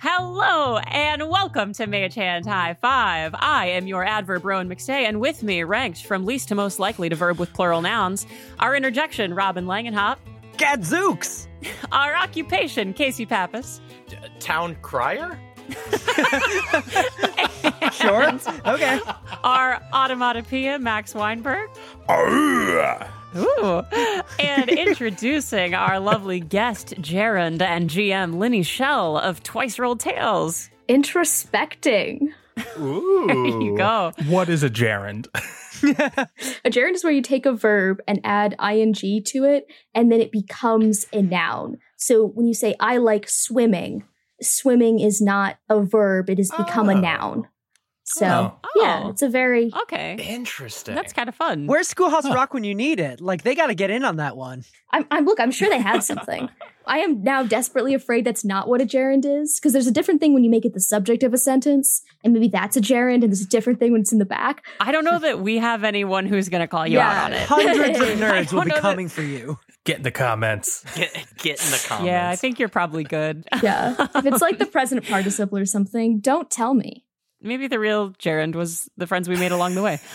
Hello, and welcome to Mage Hand High Five. I am your adverb, Rowan McStay, and with me, ranked from least to most likely to verb with plural nouns, our interjection, Robin Langenhop. Gadzooks! Our occupation, Casey Pappas. Town crier? Sure. Okay. Our automatopoeia, Max Weinberg. Arrgh. Ooh. And introducing our lovely guest, Gerund and GM Linny Shell of Twice Rolled Tales. Introspecting. Ooh. There you go. What is a gerund? A gerund is where you take a verb and add ing to it, and then it becomes a noun. So when you say, I like swimming, swimming is not a verb, it has become a noun. So, yeah, it's a very... Okay. Interesting. That's kind of fun. Where's Schoolhouse Rock when you need it? Like, they got to get in on that one. I'm sure they had something. I am now desperately afraid that's not what a gerund is, because there's a different thing when you make it the subject of a sentence, and maybe that's a gerund, and there's a different thing when it's in the back. I don't know that we have anyone who's going to call you out on it. Hundreds of nerds will don't be know coming for you. Get in the comments. Get in the comments. Yeah, I think you're probably good. Yeah. If it's like the present participle or something, don't tell me. Maybe the real gerund was the friends we made along the way.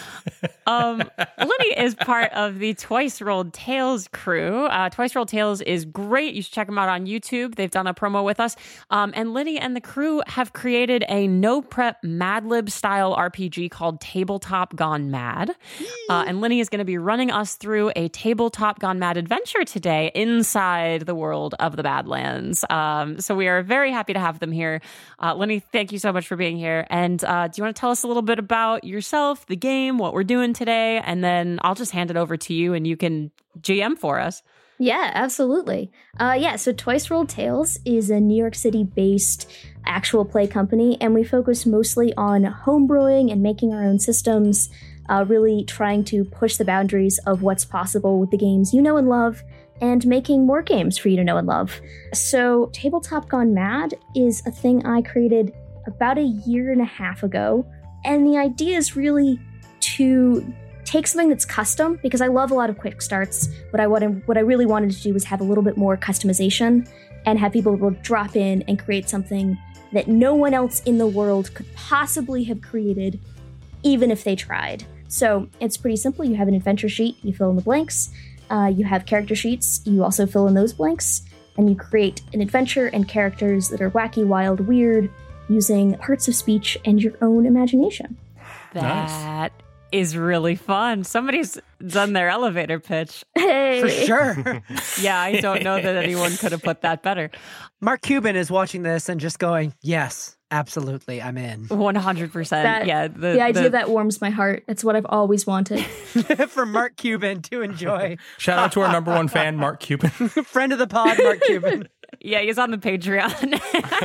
Linny is part of the Twice Rolled Tales crew. Twice Rolled Tales is great. You should check them out on YouTube. They've done a promo with us. And Linny and the crew have created a no-prep Mad Lib style RPG called Tabletop Gone Mad. And Linny is going to be running us through a Tabletop Gone Mad adventure today inside the world of the Badlands. So we are very happy to have them here. Linny, thank you so much for being here. And do you want to tell us a little bit about yourself, the game, what we're doing today? And then I'll just hand it over to you and you can GM for us. Yeah, absolutely. So Twice Rolled Tales is a New York City-based actual play company, and we focus mostly on homebrewing and making our own systems, really trying to push the boundaries of what's possible with the games you know and love, and making more games for you to know and love. So Tabletop Gone Mad is a thing I created about a year and a half ago, and the idea is really to take something that's custom, because I love a lot of quick starts, but what I really wanted to do was have a little bit more customization and have people able to drop in and create something that no one else in the world could possibly have created, even if they tried. So it's pretty simple. You have an adventure sheet, you fill in the blanks. You have character sheets, you also fill in those blanks, and you create an adventure and characters that are wacky, wild, weird, using parts of speech and your own imagination. That is really fun. Somebody's done their elevator pitch. Hey. For sure. Yeah, I don't know that anyone could have put that better. Mark Cuban is watching this and just going, yes, absolutely, I'm in. 100%. Yeah. The idea of that warms my heart. That's what I've always wanted. For Mark Cuban to enjoy. Shout out to our number one fan, Mark Cuban. Friend of the pod, Mark Cuban. Yeah, he's on the Patreon.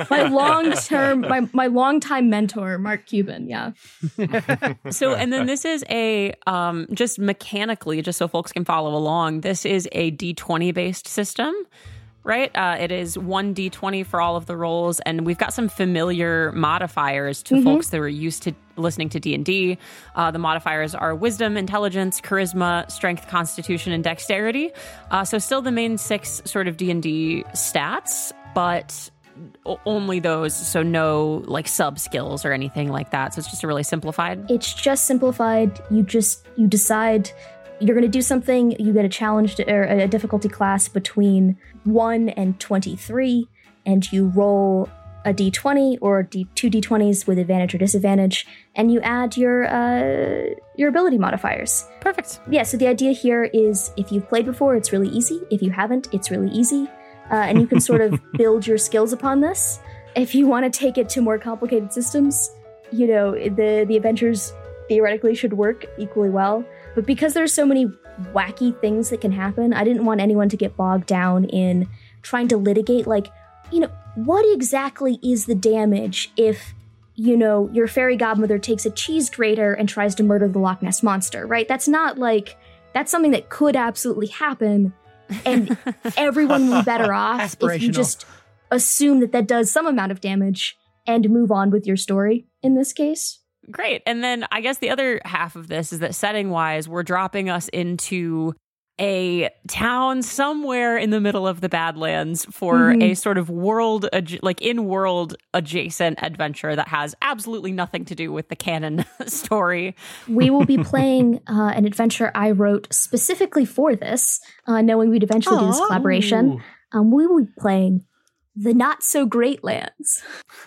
my long-time mentor, Mark Cuban, yeah. So, and then this is a, just mechanically, just so folks can follow along, this is a D20-based system, right? It is 1 D20 for all of the rolls, and we've got some familiar modifiers to folks that are used to listening to D&D. The modifiers are wisdom, intelligence, charisma, strength, constitution, and dexterity. So still the main 6 sort of D&D stats, but only those, so no like sub skills or anything like that. So it's just a really simplified. It's just simplified. You decide you're going to do something. You get a challenge or a difficulty class between 1 and 23, and you roll a d20 or two d20s with advantage or disadvantage, and you add your ability modifiers. Perfect. Yeah, so the idea here is if you've played before, it's really easy. If you haven't, it's really easy. And you can sort of build your skills upon this. If you want to take it to more complicated systems, you know, the adventures theoretically should work equally well. But because there's so many wacky things that can happen, I didn't want anyone to get bogged down in trying to litigate, like, you know, what exactly is the damage if, you know, your fairy godmother takes a cheese grater and tries to murder the Loch Ness Monster, right? That's not like, that's something that could absolutely happen, and everyone will be better off if you just assume that does some amount of damage and move on with your story in this case. Great. And then I guess the other half of this is that setting-wise, we're dropping us into a town somewhere in the middle of the Badlands for a sort of in-world adjacent adventure that has absolutely nothing to do with the canon story. We will be playing an adventure I wrote specifically for this, knowing we'd eventually do this collaboration. We will be playing The Not So Great Lands.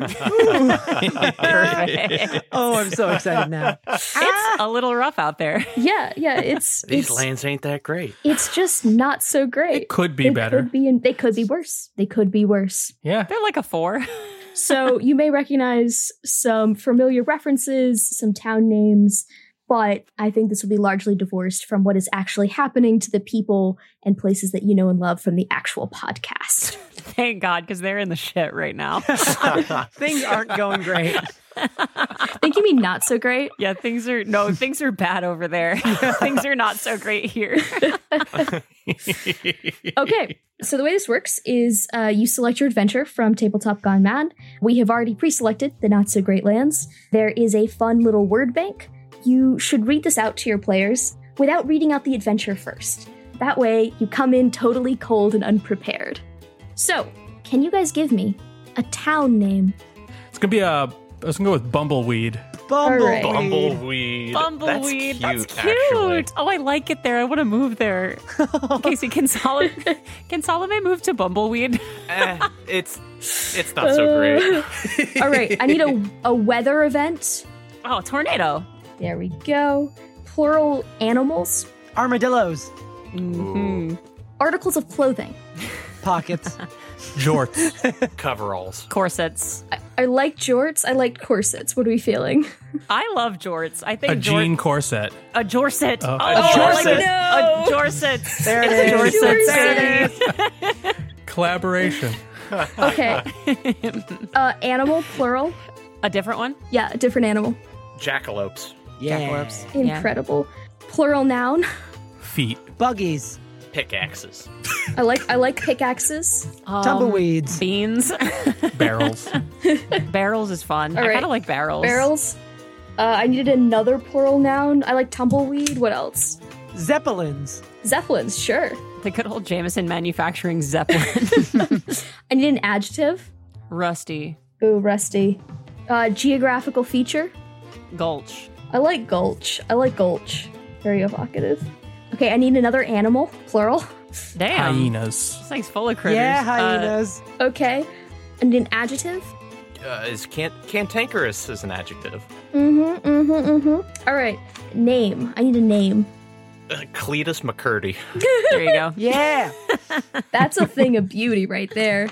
Oh, I'm so excited now. It's a little rough out there. Yeah, These lands ain't that great. it's just not so great. It could be better. They could be worse. They could be worse. Yeah. They're like a 4. So you may recognize some familiar references, some town names, but I think this will be largely divorced from what is actually happening to the people and places that you know and love from the actual podcast. Thank God, because they're in the shit right now. Things aren't going great. Think you mean not so great? Yeah, things are bad over there. Things are not so great here. Okay, so the way this works is you select your adventure from Tabletop Gone Mad. We have already pre-selected the Not So Great Lands. There is a fun little word bank. You should read this out to your players without reading out the adventure first. That way, you come in totally cold and unprepared. So, can you guys give me a town name? It's going to be I was going to go with Bumbleweed. Bumbleweed. Bumbleweed. Bumbleweed. That's cute. Actually. Oh, I like it there. I want to move there. Casey, can Salome move to Bumbleweed? It's not so great. All right, I need a weather event. Oh, tornado. There we go. Plural animals. Armadillos. Mm-hmm. Articles of clothing. Pockets. Jorts. Coveralls. Corsets. I like jorts. I like corsets. What are we feeling? I love jorts. I think A jean corset. a jorset. Oh. Oh, A jorset. A jorset. There it It's a is. jorset. There it is. Collaboration. Okay. Animal, plural. A different one? Yeah, a different animal. Jackalopes. Yeah. Jackalopes. Yeah. Incredible. Plural noun. Feet. Buggies. Pickaxes. I like pickaxes. Tumbleweeds. Beans. Barrels. Barrels is fun. All I right. kind of like barrels. Barrels. I needed another plural noun. I like tumbleweed. What else? Zeppelins. Zeppelins, sure. The good old Jameson manufacturing Zeppelin. I need an adjective. Rusty. Ooh, rusty. Geographical feature. Gulch. I like gulch. Very evocative. Okay, I need another animal, plural. Damn. Hyenas. This thing's full of critters. Yeah, hyenas. Okay. I need an adjective. Is cantankerous is an adjective. All right. Name. I need a name. Cletus McCurdy. There you go. Yeah. That's a thing of beauty right there.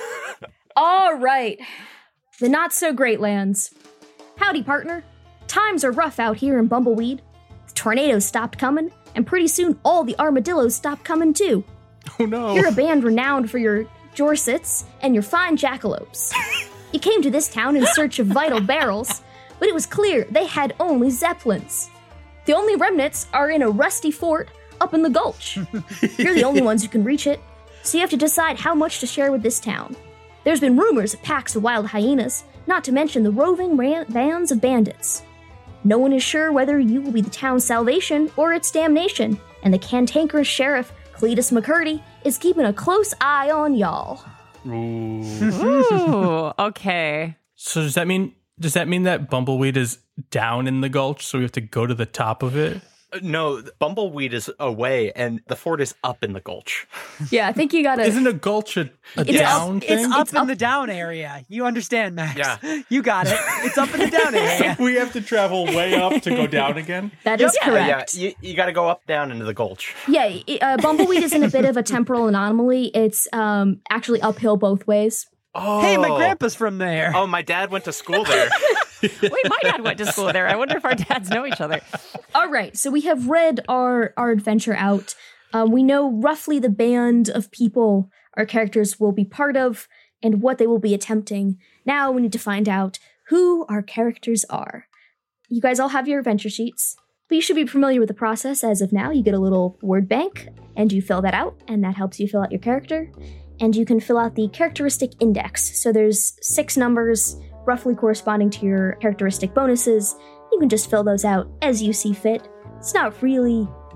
All right. The Not So Great Lands. Howdy, partner. Times are rough out here in Bumbleweed. The tornadoes stopped coming, and pretty soon all the armadillos stopped coming too. Oh no. You're a band renowned for your jorsets and your fine jackalopes. You came to this town in search of vital barrels, but it was clear they had only zeppelins. The only remnants are in a rusty fort up in the gulch. You're the only ones who can reach it, so you have to decide how much to share with this town. There's been rumors of packs of wild hyenas, not to mention the roving bands of bandits. No one is sure whether you will be the town's salvation or its damnation, and the cantankerous sheriff, Cletus McCurdy, is keeping a close eye on y'all. Ooh, okay. So does that mean that Bumbleweed is down in the gulch, so we have to go to the top of it? No, Bumbleweed is away, and the fort is up in the gulch. Yeah, I think you gotta... Isn't a gulch a It's down up- thing? It's up It's in up- the down area. You understand, Max. Yeah. You got it. It's up in the down area. We have to travel way up to go down again? That is correct. Yeah, you got to go up down into the gulch. Yeah, Bumbleweed is in a bit of a temporal anomaly. It's actually uphill both ways. Oh, Hey, my grandpa's from there. Oh, my dad went to school there. Wait, my dad went to school there. I wonder if our dads know each other. All right, so we have read our adventure out. We know roughly the band of people our characters will be part of and what they will be attempting. Now we need to find out who our characters are. You guys all have your adventure sheets, but you should be familiar with the process as of now. You get a little word bank, and you fill that out, and that helps you fill out your character. And you can fill out the characteristic index. So there's 6 numbers roughly corresponding to your characteristic bonuses. You can just fill those out as you see fit. It's not really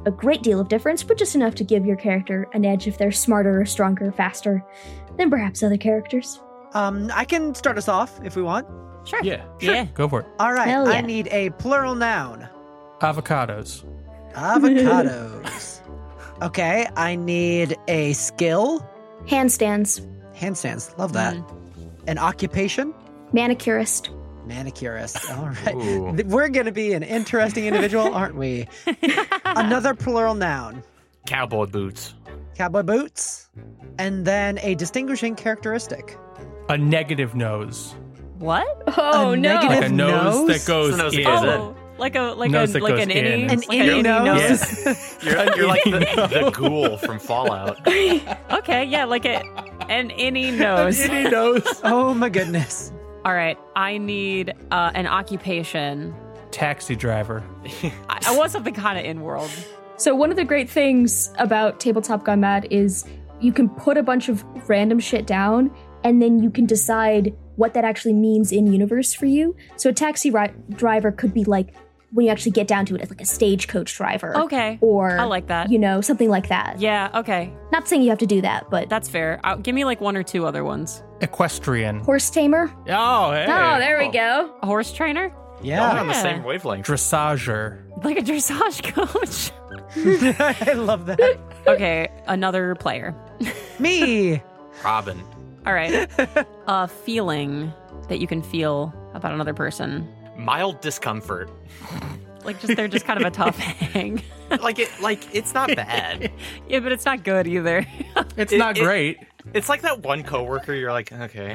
a great deal of difference, but just enough to give your character an edge if they're smarter, stronger, faster than perhaps other characters. I can start us off if we want. Sure. Yeah. Yeah. Go for it. All right, Hell yeah. I need a plural noun. Avocados. Avocados. Okay, I need a skill. Handstands, Handstands, love that. An occupation. manicurist, Manicurist. All right. Ooh. We're going to be an interesting individual, aren't we? Another plural noun. Cowboy boots. Cowboy boots. And then a distinguishing characteristic. A negative nose. What? Oh A no! negative- Like a nose nose? that goes It's a nose that in. goes in. Oh, like Nose that goes an in. innie? An Like innie nose? nose? You're like the ghoul from Fallout. Okay, yeah, like an innie nose. Any nose. Oh my goodness. All right, I need an occupation. Taxi driver. I want something kind of in-world. So one of the great things about Tabletop Gone Mad is you can put a bunch of random shit down, and then you can decide what that actually means in universe for you. So a taxi driver could be like, when you actually get down to it, it's like a stagecoach driver. Okay, Or I like that. You know, something like that. Yeah, okay, Not saying you have to do that, but that's fair. Give me like one or two other ones. Equestrian. horse tamer. Oh, hey. Oh, there we go. A horse trainer? All Yeah. on the Yeah. same wavelength. Dressager. Like a dressage coach? I love that. Okay, another player. Me. Robin. All right. A feeling that you can feel about another person. Mild discomfort. Like they're just kind of a tough hang. It's not bad. Yeah, but it's not good either. It's not great. It's like that one coworker you're like, okay.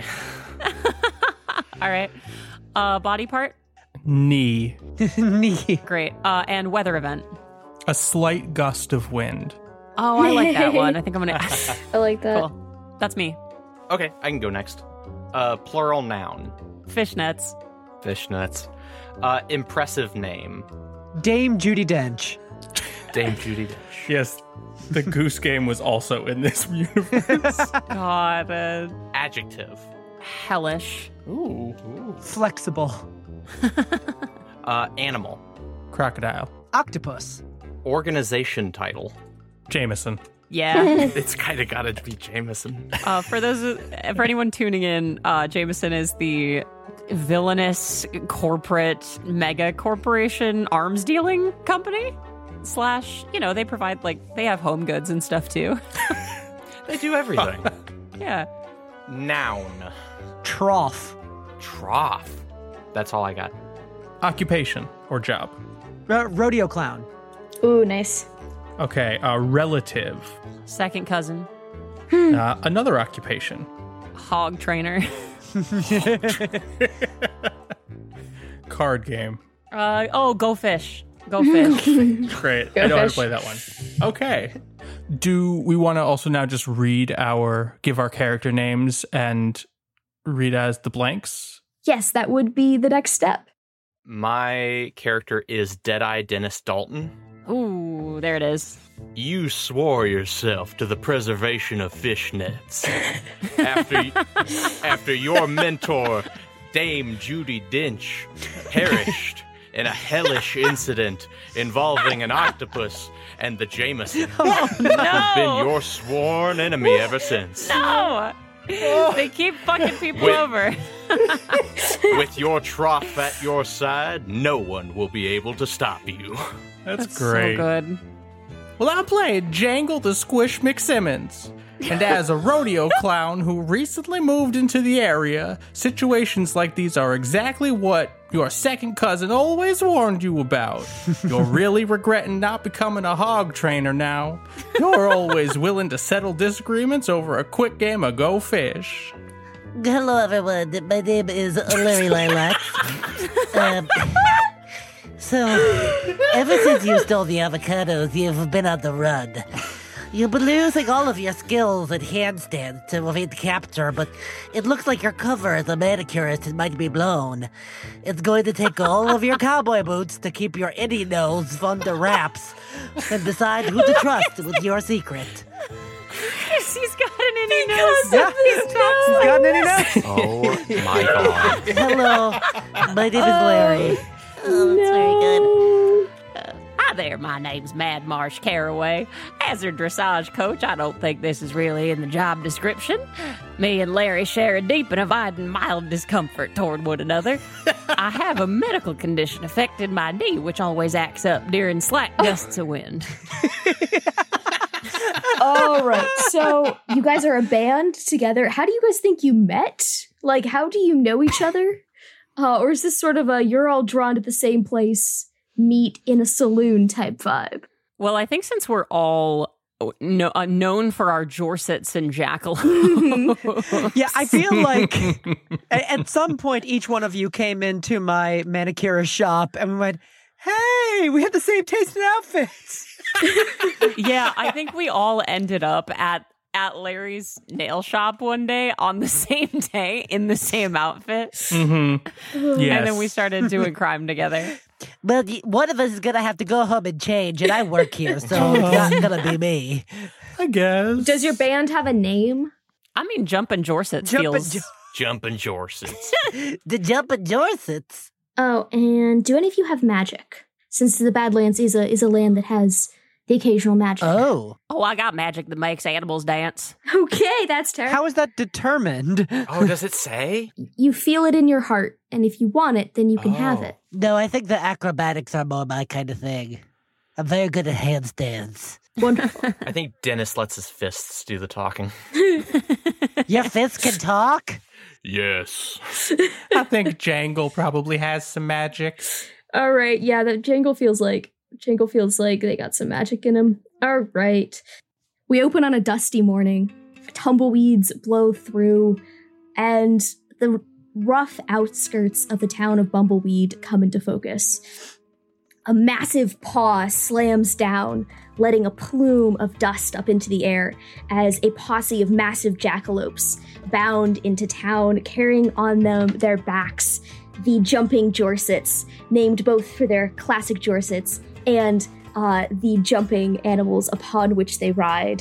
All right. Body part? Knee. Knee. Great. And weather event. A slight gust of wind. Oh, I like that one. I think I'm going to... I like that. Cool. That's me. Okay, I can go next. Plural noun. Fishnets. Fishnets. Impressive name. Dame Judi Dench. Dame Judi Dench. Yes, the Goose Game was also in this universe. God. Adjective. Hellish. Ooh. Flexible. Animal. Crocodile. Octopus. Organization title. Jameson. Yeah. It's kind of got to be Jameson. For anyone tuning in, Jameson is the villainous corporate mega corporation arms dealing company. / they provide they have home goods and stuff too. They do everything. Yeah. Noun. Trough. Trough. That's all I got. Occupation or job. Rodeo clown. Ooh, nice. Okay, relative. Second cousin. Another occupation. Hog trainer. Card game. Go fish. Go fish. Great. Go I know how to fish. play that one. Okay. Do we want to also now just give our character names and read as the blanks? Yes, that would be the next step. My character is Deadeye Dennis Dalton. Ooh, there it is. You swore yourself to the preservation of fish nets. after your mentor, Dame Judi Dench, perished in a hellish incident involving an octopus and the Jameson. I've been your sworn enemy ever since. No! They keep fucking people over. With your trough at your side, no one will be able to stop you. That's great. So good. Well, I'm playing Jangle the Squish McSimmons. And as a rodeo clown who recently moved into the area, situations like these are exactly what your second cousin always warned you about. You're really regretting not becoming a hog trainer now. You're always willing to settle disagreements over a quick game of Go Fish. Hello, everyone. My name is Larry Lilac. So, ever since you stole the avocados, you've been on the run. You've been losing all of your skills and handstands to evade capture, but it looks like your cover as a manicurist might be blown. It's going to take all of your cowboy boots to keep your innie nose under wraps and decide who to trust with your secret. He's got an innie nose. Yeah. He's got an innie nose. Oh my god. Hello, my name is Larry. Oh, that's very good. there, my name's Mad Marsh Caraway. As a dressage coach, I don't think this is really in the job description. Me and Larry share a deep and abiding mild discomfort toward one another. I have a medical condition affecting my knee, which always acts up during slack gusts of wind. All right. So you guys are a band together. How do you guys think you met? Like, how do you know each other? Or is this sort of a you're all drawn to the same place, meet in a saloon type vibe? Well, I think since we're all known for our Jorsets and jackalopes. Yeah, I feel like at some point each one of you came into my manicurist shop and we went, hey, we have the same taste in outfits. Yeah, I think we all ended up at Larry's nail shop one day on the same day in the same outfit. Mm-hmm. Yes. And then we started doing crime together. Well, one of us is gonna have to go home and change, and I work here, so it's not gonna be me. I guess. Does your band have a name? I mean, Jumpin' Jorsets feels... Jumpin' Jorsets. The Jumpin' Jorsets. Oh, and do any of you have magic? Since the Badlands is a land that has the occasional magic. Oh, I got magic that makes animals dance. Okay, that's terrible. How is that determined? Oh, does it say? You feel it in your heart, and if you want it, then you can have it. no, I think the acrobatics are more my kind of thing. I'm very good at handstands. Wonderful. I think Dennis lets his fists do the talking. Your fists can talk? Yes. I think Jangle probably has some magic. All right, yeah, that Jangle feels like they got some magic in him. All right. We open on a dusty morning. Tumbleweeds blow through, and the rough outskirts of the town of Bumbleweed come into focus. A massive paw slams down, letting a plume of dust up into the air as a posse of massive jackalopes bound into town, carrying on their backs the jumping Jorsets, named both for their classic Jorsets and the jumping animals upon which they ride.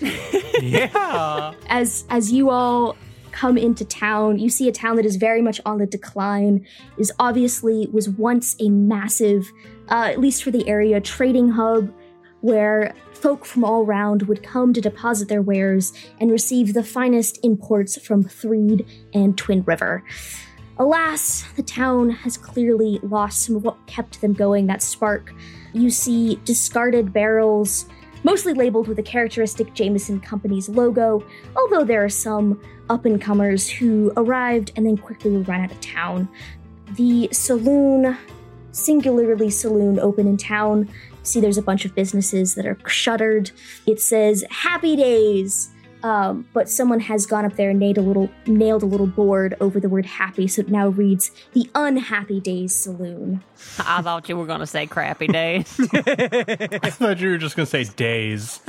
Yeah. As you all come into town, you see a town that is very much on the decline. Was once a massive, at least for the area, trading hub where folk from all around would come to deposit their wares and receive the finest imports from Threed and Twin River. Alas, the town has clearly lost some of what kept them going, that spark. You see discarded barrels, mostly labeled with the characteristic Jameson Company's logo, although there are some up-and-comers who arrived and then quickly were run out of town. The saloon, singularly saloon, open in town. See, there's a bunch of businesses that are shuttered. It says, Happy Days! But someone has gone up there and nailed a little board over the word happy, so it now reads the Unhappy Days Saloon. I thought you were going to say crappy days. I thought you were just going to say days.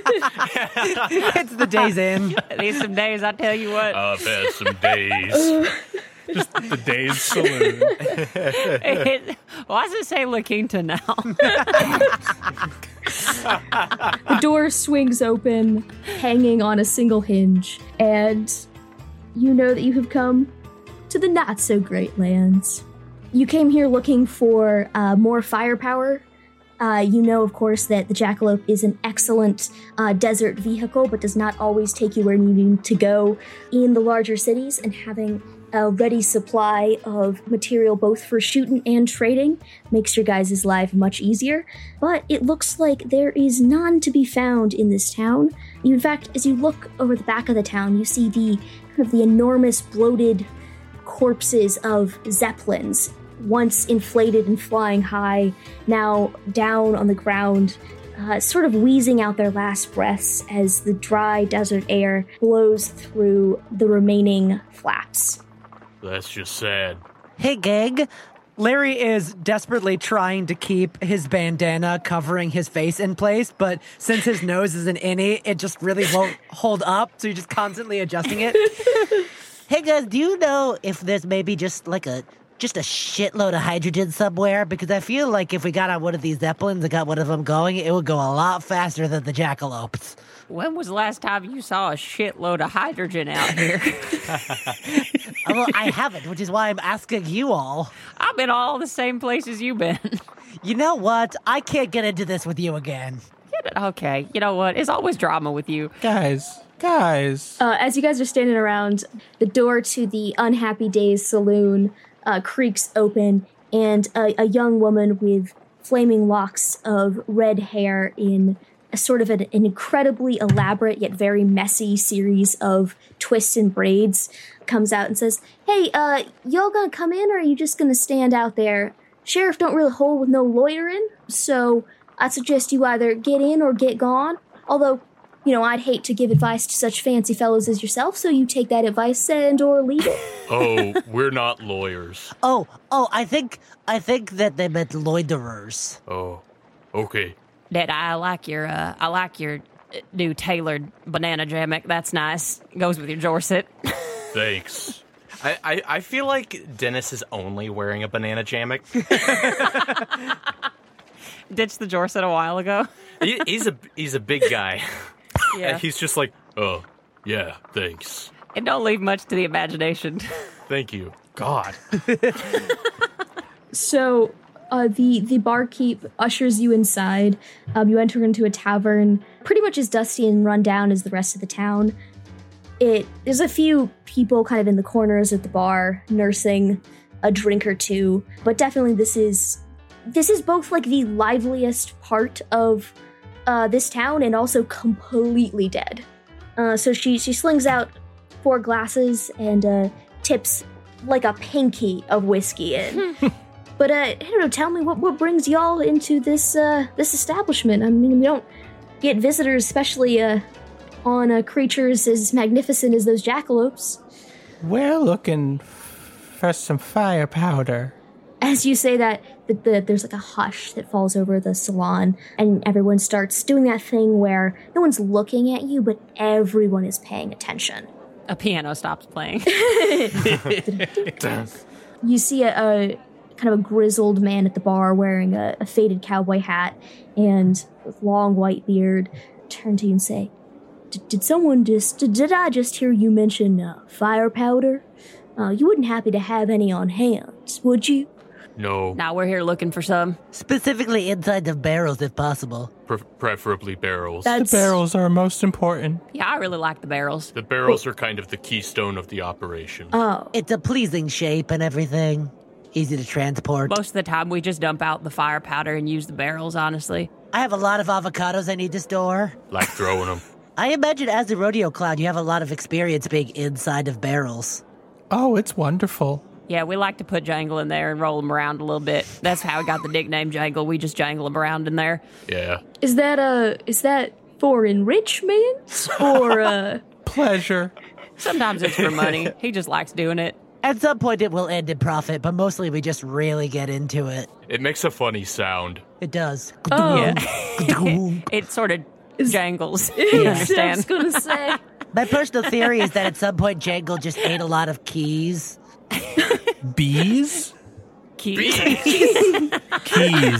It's the Days Inn. These some days, I tell you what. I've had some days. Just the days saloon. Why does it say La Quinta now? The door swings open, hanging on a single hinge, and you know that you have come to the not-so-great lands. You came here looking for more firepower. You know, of course, that the Jackalope is an excellent desert vehicle, but does not always take you where you need to go in the larger cities, and having a ready supply of material both for shooting and trading makes your guys' life much easier. But it looks like there is none to be found in this town. In fact, as you look over the back of the town, you see the enormous bloated corpses of zeppelins, once inflated and flying high, now down on the ground, sort of wheezing out their last breaths as the dry desert air blows through the remaining flaps. That's just sad. Hey, gang. Larry is desperately trying to keep his bandana covering his face in place, but since his nose is an innie, it just really won't hold up, so you're just constantly adjusting it. Hey, guys, do you know if there's maybe just a shitload of hydrogen somewhere? Because I feel like if we got on one of these Zeppelins and got one of them going, it would go a lot faster than the Jackalopes. When was the last time you saw a shitload of hydrogen out here? Well, I haven't, which is why I'm asking you all. I've been all the same places you've been. You know what? I can't get into this with you again. Okay, you know what? It's always drama with you. Guys. As you guys are standing around, the door to the Unhappy Days saloon creaks open, and a young woman with flaming locks of red hair in a sort of an incredibly elaborate yet very messy series of twists and braids comes out and says, "Hey, y'all gonna come in, or are you just gonna stand out there? Sheriff don't really hold with no loitering, so I'd suggest you either get in or get gone. Although, I'd hate to give advice to such fancy fellows as yourself, so you take that advice and or leave it." Oh, we're not lawyers. Oh, I think that they meant loiterers. Oh, okay. Dad, I like your new tailored banana jammock. That's nice. Goes with your Jorset. Thanks. I feel like Dennis is only wearing a banana jammock. Ditched the Jorset a while ago. He's a big guy. Yeah. And he's just like, oh, yeah, thanks. And don't leave much to the imagination. Thank you. God. So, the barkeep ushers you inside. You enter into a tavern, pretty much as dusty and run down as the rest of the town. There's a few people kind of in the corners at the bar, nursing a drink or two, but definitely this is both like the liveliest part of this town and also completely dead. So she slings out 4 glasses and tips like a pinky of whiskey in. But I don't know, tell me what brings y'all into this establishment. I mean, we don't get visitors, especially on creatures as magnificent as those jackalopes. We're looking for some fire powder. As you say that, there's like a hush that falls over the salon, and everyone starts doing that thing where no one's looking at you, but everyone is paying attention. A piano stops playing. You see a kind of a grizzled man at the bar wearing a faded cowboy hat and with long white beard turn to you and say, Did I just hear you mention fire powder? You wouldn't happy to have any on hand, would you? No. Now we're here looking for some. Specifically inside of barrels, if possible. Preferably barrels. The barrels are most important. Yeah, I really like the barrels. The barrels are kind of the keystone of the operation. Oh. It's a pleasing shape and everything. Easy to transport. Most of the time, we just dump out the fire powder and use the barrels, honestly. I have a lot of avocados I need to store. Like throwing them. I imagine as a rodeo clown, you have a lot of experience being inside of barrels. Oh, it's wonderful. Yeah, we like to put Jangle in there and roll him around a little bit. That's how we got the nickname Jangle. We just jangle him around in there. Yeah. Is that for enrichment or Pleasure. Sometimes it's for money. He just likes doing it. At some point it will end in profit, but mostly we just really get into it. It makes a funny sound. It does. Yeah. It sort of jangles. You I understand? was gonna say. My personal theory is that at some point Jangle just ate a lot of keys. Bees? Keys. Keys.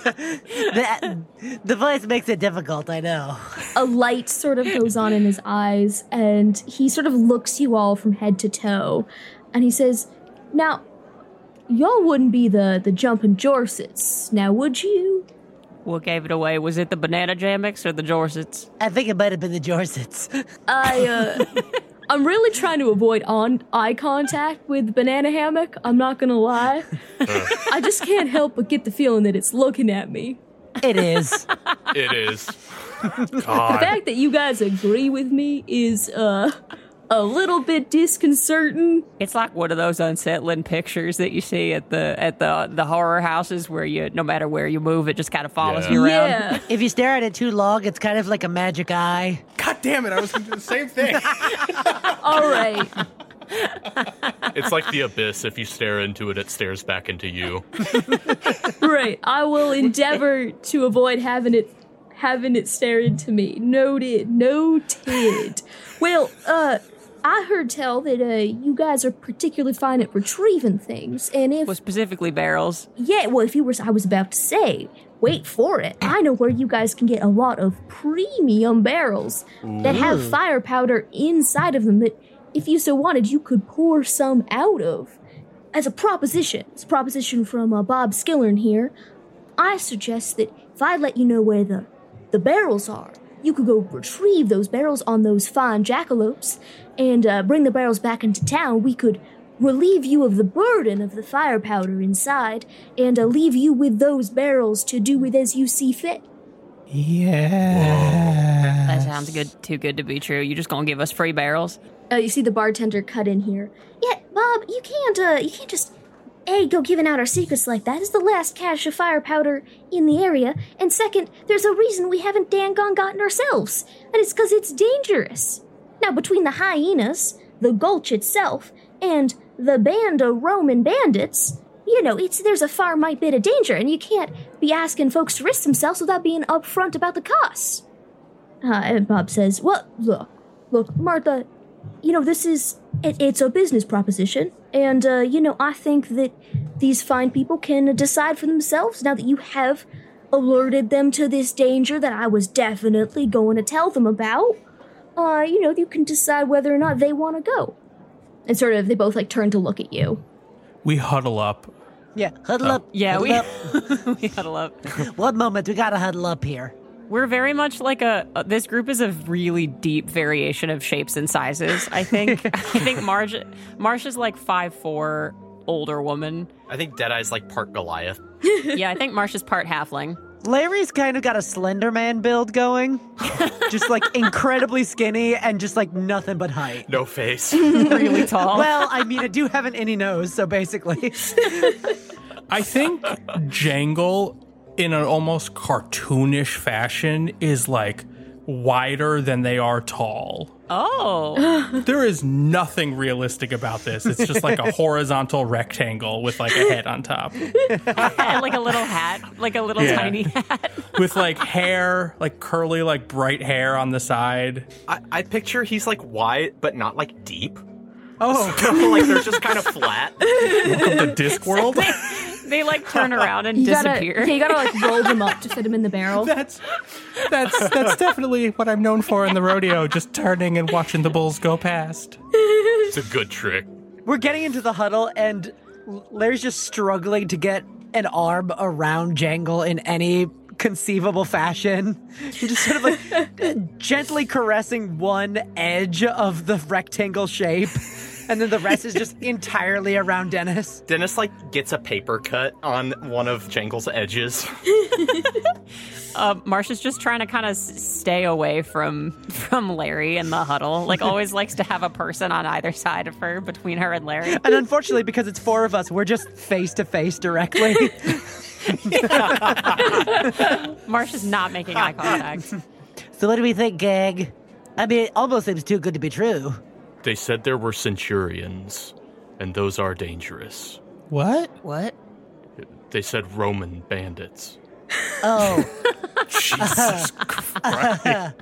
The voice makes it difficult, I know. A light sort of goes on in his eyes, and he sort of looks you all from head to toe, and he says, "Now, y'all wouldn't be the jumping Jorsets, now would you?" What gave it away? Was it the banana jammocks or the Jorsets? I think it might have been the Jorsets. I'm really trying to avoid eye contact with Banana Hammock, I'm not gonna lie. I just can't help but get the feeling that it's looking at me. It is. It is. The God. fact that you guys agree with me is, a little bit disconcerting. It's like one of those unsettling pictures that you see at the horror houses where no matter where you move, it just kind of follows you around. Yeah. If you stare at it too long, it's kind of like a magic eye. God damn it, I was going to do the same thing. All right. It's like the abyss. If you stare into it, it stares back into you. Right. I will endeavor to avoid having it stare into me. Noted. Well, I heard tell that you guys are particularly fine at retrieving things, and if Well, specifically barrels. yeah, well, if you were, I was about to say, wait for it. I know where you guys can get a lot of premium barrels that have fire powder inside of them that, if you so wanted, you could pour some out of. As a proposition, it's a proposition from Bob Skillern here, I suggest that if I let you know where the barrels are, you could go retrieve those barrels on those fine jackalopes and bring the barrels back into town. We could relieve you of the burden of the fire powder inside and leave you with those barrels to do with as you see fit. Yeah. That sounds good. Too good to be true. You just gonna give us free barrels? You see the bartender cut in here. Yeah, Bob, you can't just go giving out our secrets like that. It's the last cache of fire powder in the area. And second, there's a reason we haven't gone gotten ourselves. And it's because it's dangerous. Now, between the hyenas, the gulch itself, and the band of Roman bandits, there's a far might bit of danger, and you can't be asking folks to risk themselves without being upfront about the costs. And Bob says, well, look, Martha, it's a business proposition, and, I think that these fine people can decide for themselves now that you have alerted them to this danger that I was definitely going to tell them about. You can decide whether or not they want to go. And sort of, they both, turn to look at you. We huddle up. Yeah, huddle up. Yeah, huddle up. we huddle up. One moment, we gotta huddle up here. We're very much like this group is a really deep variation of shapes and sizes, I think. I think Marsh is like 5'4", older woman. I think Deadeye's like part Goliath. Yeah, I think Marsh is part halfling. Larry's kind of got a Slender Man build going. Just incredibly skinny and just nothing but height. No face. Really tall. Well, I mean, I do have an innie nose, so basically. I think Jangle, in an almost cartoonish fashion, is wider than they are tall. Oh. There is nothing realistic about this. It's just a horizontal rectangle with a head on top. And like a little hat, like a little tiny hat. With hair, curly, bright hair on the side. I picture he's wide, but not deep. Oh. So, they're just kind of flat. Welcome to Discworld. They turn around and disappear. You gotta roll them up to fit them in the barrel. That's definitely what I'm known for in the rodeo, just turning and watching the bulls go past. It's a good trick. We're getting into the huddle, and Larry's just struggling to get an arm around Jangle in any conceivable fashion. He's just sort of gently caressing one edge of the rectangle shape. And then the rest is just entirely around Dennis. Dennis, gets a paper cut on one of Jangle's edges. Marsh is just trying to kind of stay away from Larry in the huddle. Always likes to have a person on either side of her, between her and Larry. And unfortunately, because it's four of us, we're just face to face directly. Marsh is not making eye contact. So what do we think, gang? I mean, it almost seems too good to be true. They said there were centurions, and those are dangerous. What? What? They said Roman bandits. Oh. Jesus Christ.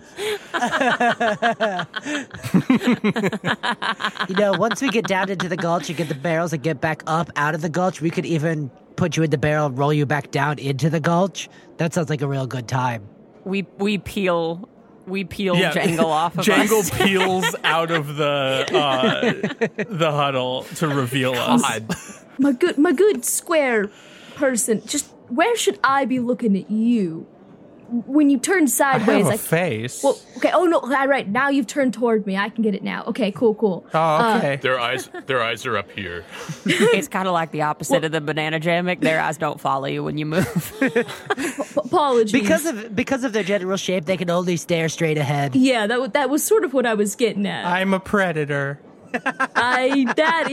Once we get down into the gulch and get the barrels and get back up out of the gulch, we could even put you in the barrel and roll you back down into the gulch. That sounds like a real good time. We peel Jangle off of Jangle us. peels out of the huddle to reveal us. My good square person, just where should I be looking at you? When you turn sideways, I have a face. Well, okay. Oh no! All right, now you've turned toward me. I can get it now. Okay, cool. Oh, okay. Their eyes are up here. It's kind of like the opposite of the banana jammick. Their eyes don't follow you when you move. Apologies. Because of their general shape, they can only stare straight ahead. Yeah, that was sort of what I was getting at. I'm a predator. Should I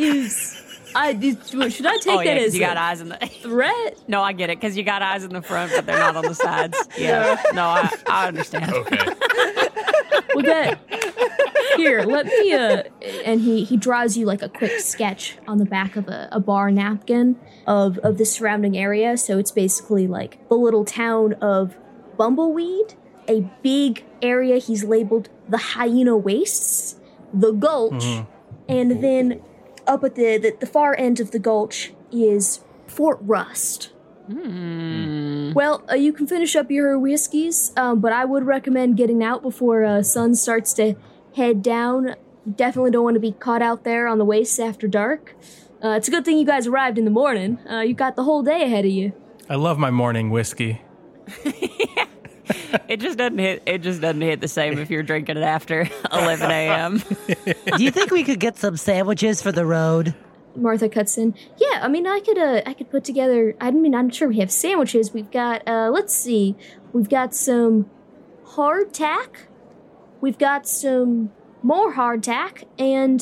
take that as you got eyes in the threat? No, I get it, because you got eyes in the front, but they're not on the sides. Yeah. No, I understand. Okay. Well, here, let me, and he draws you a quick sketch on the back of a bar napkin of the surrounding area. So it's basically the little town of Bumbleweed, a big area he's labeled the Hyena Wastes. the Gulch, and then up at the far end of the Gulch is Fort Rust. Well, you can finish up your whiskeys, but I would recommend getting out before sun starts to head down. Definitely don't want to be caught out there on the wastes after dark. It's a good thing you guys arrived in the morning. You got the whole day ahead of you. I love my morning whiskey. It just doesn't hit. It just doesn't hit the same if you're drinking it after 11 a.m. Do you think we could get some sandwiches for the road? Martha cuts in. Yeah, I mean, I could put together. I'm sure we have sandwiches. We've got. Let's see. We've got some hardtack. We've got some more hardtack, and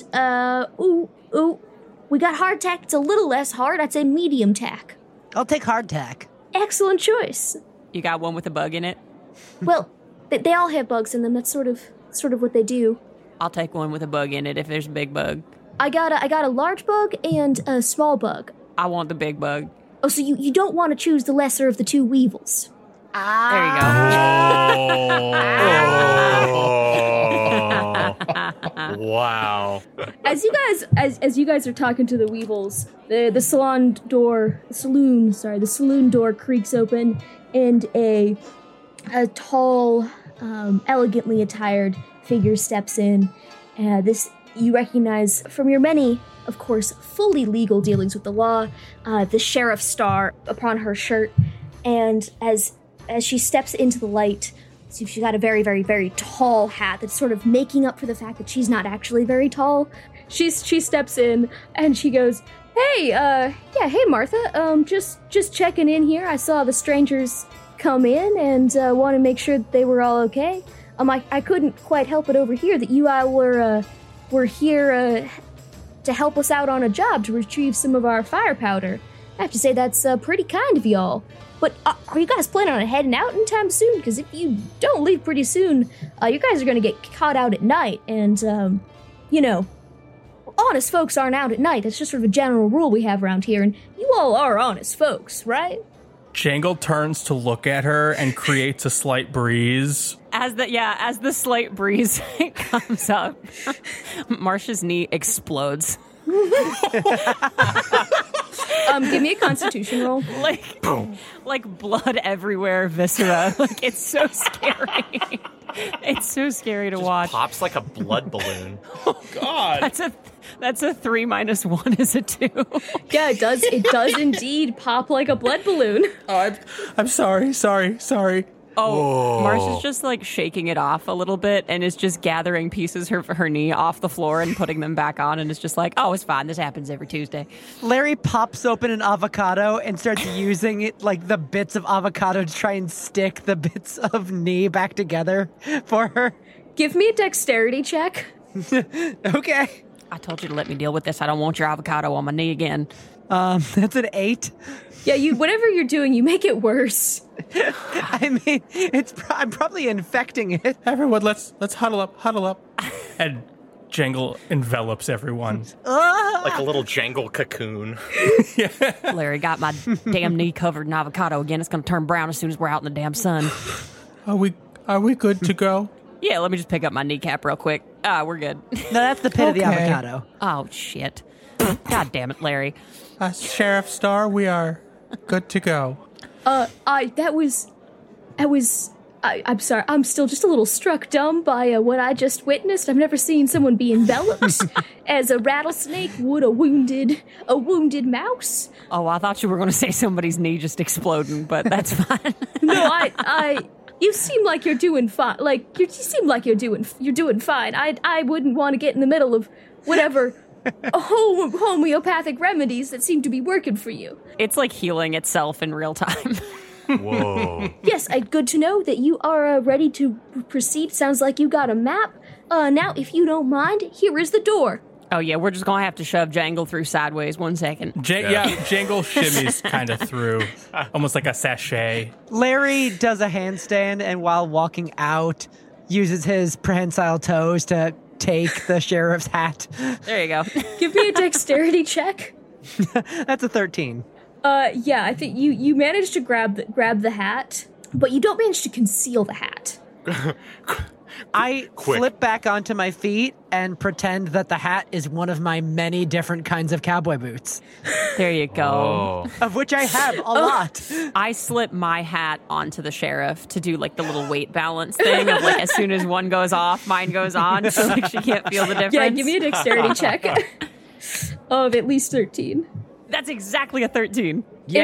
we got hardtack. It's a little less hard. I'd say medium tack. I'll take hardtack. Excellent choice. You got one with a bug in it? Well, they all have bugs in them. That's sort of what they do. I'll take one with a bug in it if there's a big bug. I got a large bug and a small bug. I want the big bug. Oh, so you don't want to choose the lesser of the two weevils. There you go. Wow. As you guys are talking to the weevils, the saloon door creaks open, and a tall, elegantly attired figure steps in. This you recognize from your many, of course, fully legal dealings with the law. The sheriff's star upon her shirt, and as she steps into the light, so she's got a very, very, very tall hat that's sort of making up for the fact that she's not actually very tall. She steps in and she goes, "Hey, hey Martha, just checking in here. I saw the strangers come in and want to make sure that they were all okay. I couldn't quite help it over here that you all were here to help us out on a job to retrieve some of our fire powder. I have to say that's pretty kind of y'all. But are you guys planning on heading out anytime soon? Because if you don't leave pretty soon, you guys are going to get caught out at night. And, honest folks aren't out at night. That's just sort of a general rule we have around here. And you all are honest folks, right?" Jangle turns to look at her and creates a slight breeze. As the slight breeze comes up, Marsha's knee explodes. Give me a Constitution roll. Like blood everywhere, viscera. Like it's so scary. It's so scary to watch. Pops like a blood balloon. Oh God! That's a 3 - 1 is a 2. Yeah, it does. It does indeed pop like a blood balloon. Oh, I'm sorry. Oh, Marsha's just like shaking it off a little bit and is just gathering pieces of her knee off the floor and putting them back on, and is just like, "Oh, it's fine. This happens every Tuesday." Larry pops open an avocado and starts using it, like the bits of avocado, to try and stick the bits of knee back together for her. Give me a dexterity check. Okay. I told you to let me deal with this. I don't want your avocado on my knee again. That's an 8. Yeah, whatever you're doing, you make it worse. I mean, I'm probably infecting it. Everyone, let's huddle up. And Jangle envelops everyone. Like a little jangle cocoon. Larry got my damn knee covered in avocado again. It's going to turn brown as soon as we're out in the damn sun. Are we good to go? Yeah, let me just pick up my kneecap real quick. We're good. No, that's the pit of the avocado. Oh, shit. God damn it, Larry. Sheriff Star, we are good to go. I'm sorry. I'm still just a little struck dumb by what I just witnessed. I've never seen someone be enveloped as a rattlesnake would a wounded mouse. Oh, I thought you were going to say somebody's knee just exploding, but that's fine. No, you seem like you're doing fine. Like you seem like you're doing fine. I wouldn't want to get in the middle of whatever homeopathic remedies that seem to be working for you. It's like healing itself in real time. Whoa. Yes, good to know that you are ready to proceed. Sounds like you got a map. Now, if you don't mind, here is the door. Oh, yeah, we're just going to have to shove Jangle through sideways 1 second. Jangle shimmies kind of through, almost like a sachet. Larry does a handstand and while walking out, uses his prehensile toes to take the sheriff's hat. There you go. Give me a dexterity check. That's a 13. Yeah, I think you managed to grab the hat, but you don't manage to conceal the hat. I Quick. flip back onto my feet and pretend that the hat is one of my many different kinds of cowboy boots, There you go. Oh. of which I have a lot. I slip my hat onto the sheriff to do like the little weight balance thing of like as soon as one goes off, mine goes on, so like she can't feel the difference. Yeah, give me a dexterity check of at least 13. That's exactly a 13.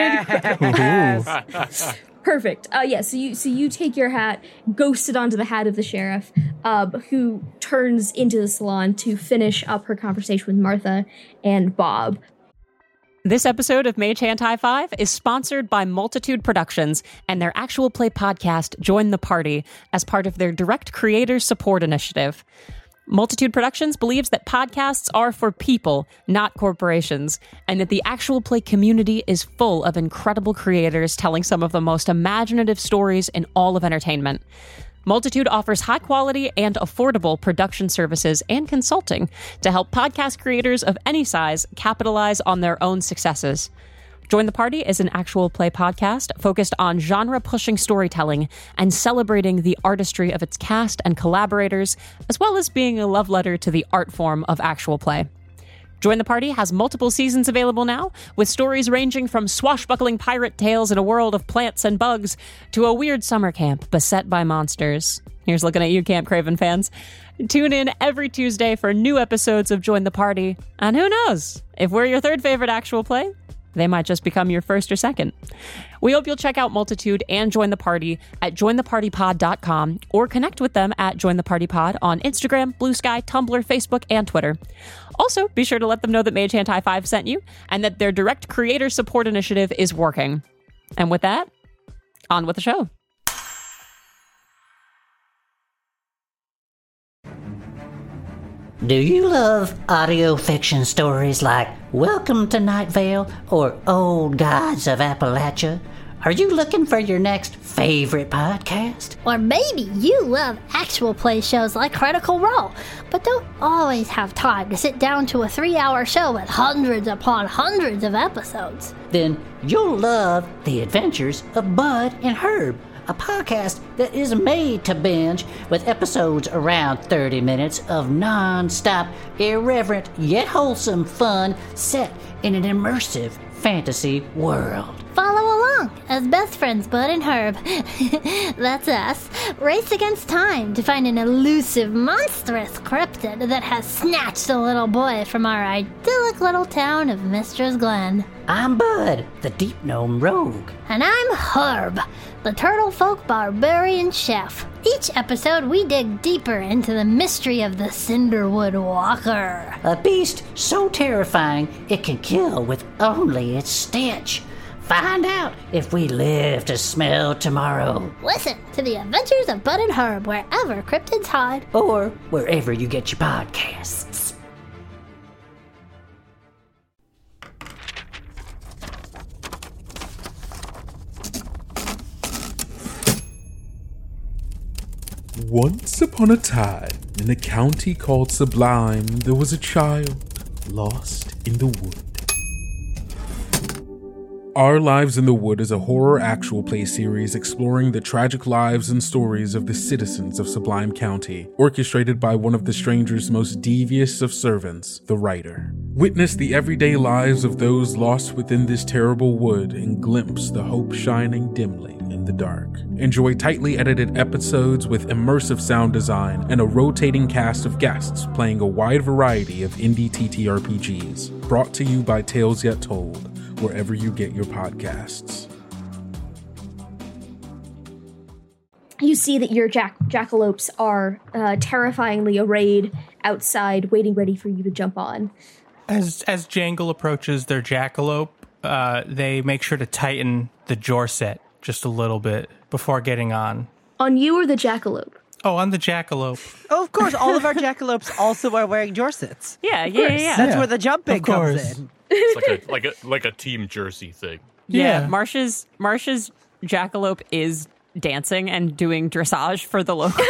Yes. Perfect. So you take your hat, ghost it onto the hat of the sheriff, who turns into the salon to finish up her conversation with Martha and Bob. This episode of Mage Hand High Five is sponsored by Multitude Productions and their actual play podcast, Join the Party, as part of their direct creator support initiative. Multitude Productions believes that podcasts are for people, not corporations, and that the actual play community is full of incredible creators telling some of the most imaginative stories in all of entertainment. Multitude offers high-quality and affordable production services and consulting to help podcast creators of any size capitalize on their own successes. Join the Party is an actual play podcast focused on genre-pushing storytelling and celebrating the artistry of its cast and collaborators, as well as being a love letter to the art form of actual play. Join the Party has multiple seasons available now, with stories ranging from swashbuckling pirate tales in a world of plants and bugs to a weird summer camp beset by monsters. Here's looking at you, Camp Craven fans. Tune in every Tuesday for new episodes of Join the Party, and who knows, if we're your third favorite actual play, they might just become your first or second. We hope you'll check out Multitude and Join the Party at jointhepartypod.com or connect with them at Join the Party Pod on Instagram, Blue Sky, Tumblr, Facebook, and Twitter. Also, be sure to let them know that Mage Hand High Five sent you and that their direct creator support initiative is working. And with that, on with the show. Do you love audio fiction stories like Welcome to Night Vale or Old Gods of Appalachia? Are you looking for your next favorite podcast? Or maybe you love actual play shows like Critical Role, but don't always have time to sit down to a 3-hour show with hundreds upon hundreds of episodes. Then you'll love The Adventures of Bud and Herb, a podcast that is made to binge with episodes around 30 minutes of non-stop, irreverent, yet wholesome fun set in an immersive fantasy world. Follow along as best friends Bud and Herb, that's us, race against time to find an elusive, monstrous cryptid that has snatched a little boy from our idyllic little town of Mistress Glen. I'm Bud, the Deep Gnome Rogue. And I'm Herb, the Turtle Folk Barbarian Chef. Each episode, we dig deeper into the mystery of the Cinderwood Walker. A beast so terrifying it can kill with only its stench. Find out if we live to smell tomorrow. Listen to the Adventures of Bud and Herb wherever cryptids hide. Or wherever you get your podcasts. Once upon a time, in a county called Sublime, there was a child lost in the wood. Our Lives in the Wood is a horror actual play series exploring the tragic lives and stories of the citizens of Sublime County, orchestrated by one of the stranger's most devious of servants, the writer. Witness the everyday lives of those lost within this terrible wood and glimpse the hope shining dimly in the dark. Enjoy tightly edited episodes with immersive sound design and a rotating cast of guests playing a wide variety of indie TTRPGs, brought to you by Tales Yet Told, wherever you get your podcasts. You see that your jackalopes are terrifyingly arrayed outside, waiting ready for you to jump on. As Jangle approaches their jackalope, they make sure to tighten the jorset just a little bit before getting on. On you or the jackalope? Oh, on the jackalope. Oh, of course, all of our jackalopes also are wearing jorsets. Yeah. That's where the jumping Of course. comes in. It's like a team jersey thing. Yeah, Yeah. Marsh's jackalope is dancing and doing dressage for the locals.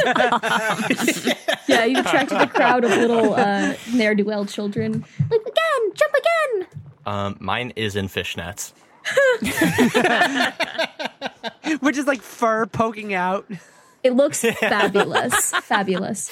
Yeah, you attracted a crowd of little ne'er-do-well children. Like, again, jump again! Mine is in fishnets. Which is like fur poking out. It looks fabulous. Fabulous.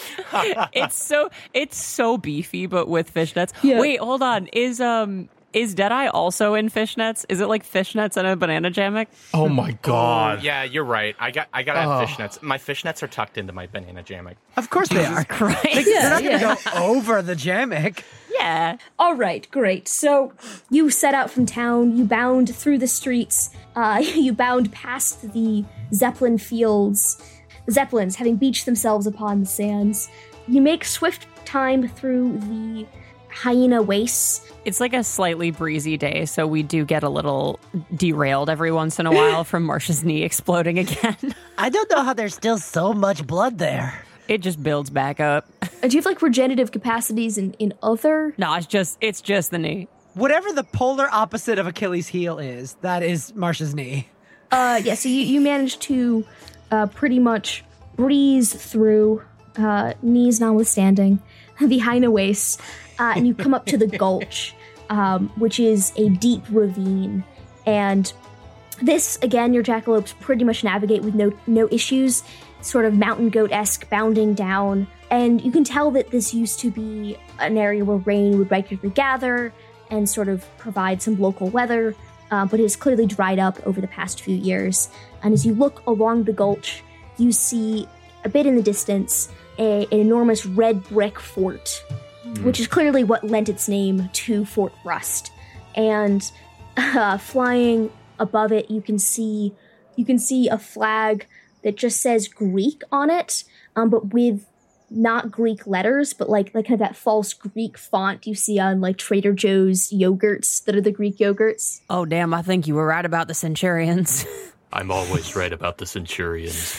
It's so beefy, but with fishnets. Yeah. Wait, hold on. Is Deadeye also in fishnets? Is it like fishnets and a banana jammock? Oh my god. Yeah, you're right. I gotta have fishnets. My fishnets are tucked into my banana jammock. Of course they are. Christ. They're not going to go over the jammock. Yeah. All right, great. So you set out from town. You bound through the streets. You bound past the Zeppelin fields. The Zeppelins having beached themselves upon the sands. You make swift time through the Hyena wastes. It's like a slightly breezy day, so we do get a little derailed every once in a while from Marcia's knee exploding again. I don't know how there's still so much blood there. It just builds back up. Do you have like regenerative capacities in other? No, it's just the knee. Whatever the polar opposite of Achilles' heel is, that is Marcia's knee. Yeah, so you managed to pretty much breeze through, knees notwithstanding, the Hyena wastes, and you come up to the gulch, which is a deep ravine. And this, again, your jackalopes pretty much navigate with no issues, sort of mountain goat-esque bounding down. And you can tell that this used to be an area where rain would regularly gather and sort of provide some local weather, but it has clearly dried up over the past few years. And as you look along the gulch, you see a bit in the distance an enormous red brick fort, which is clearly what lent its name to Fort Rust. And flying above it, you can see a flag that just says Greek on it, but with not Greek letters, but like kind of that false Greek font you see on like Trader Joe's yogurts that are the Greek yogurts. Oh, damn, I think you were right about the Centurions. I'm always right about the Centurions.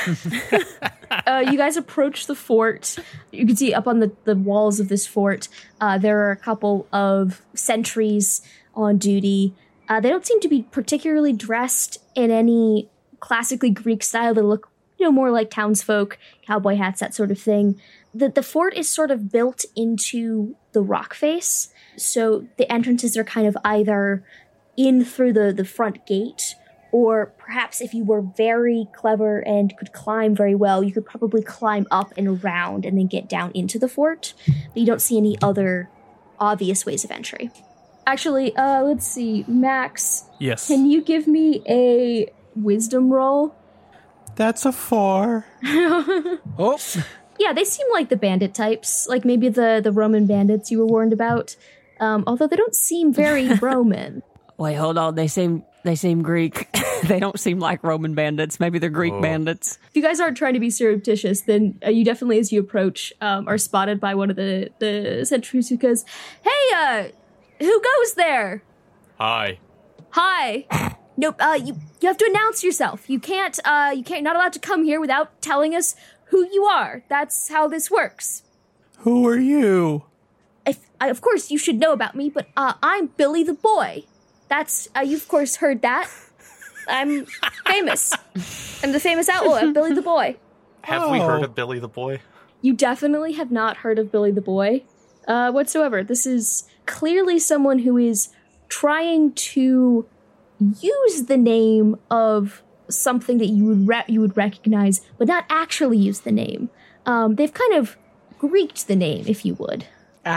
You guys approach the fort. You can see up on the walls of this fort, there are a couple of sentries on duty. They don't seem to be particularly dressed in any classically Greek style. They look, more like townsfolk, cowboy hats, that sort of thing. The fort is sort of built into the rock face, so the entrances are kind of either in through the front gate, or perhaps if you were very clever and could climb very well, you could probably climb up and around and then get down into the fort. But you don't see any other obvious ways of entry. Actually, let's see. Max, Yes. can you give me a wisdom roll? That's a 4. Oh, Yeah, they seem like the bandit types, like maybe the Roman bandits you were warned about. Although they don't seem very Roman. Wait, hold on. They seem Greek. They don't seem like Roman bandits. Maybe they're Greek bandits. If you guys aren't trying to be surreptitious, then you definitely, as you approach, are spotted by one of the sentries who goes, "Hey, who goes there? Hi. Hi." Nope. You have to announce yourself. You can't. Not allowed to come here without telling us who you are. That's how this works. Who are you? Of course, you should know about me, but I'm Billy the Boy. That's you've of course heard that. I'm famous. I'm the famous outlaw, Billy the Boy. Have we heard of Billy the Boy? You definitely have not heard of Billy the Boy whatsoever. This is clearly someone who is trying to use the name of something that you would recognize, but not actually use the name. They've kind of Greeked the name, if you would.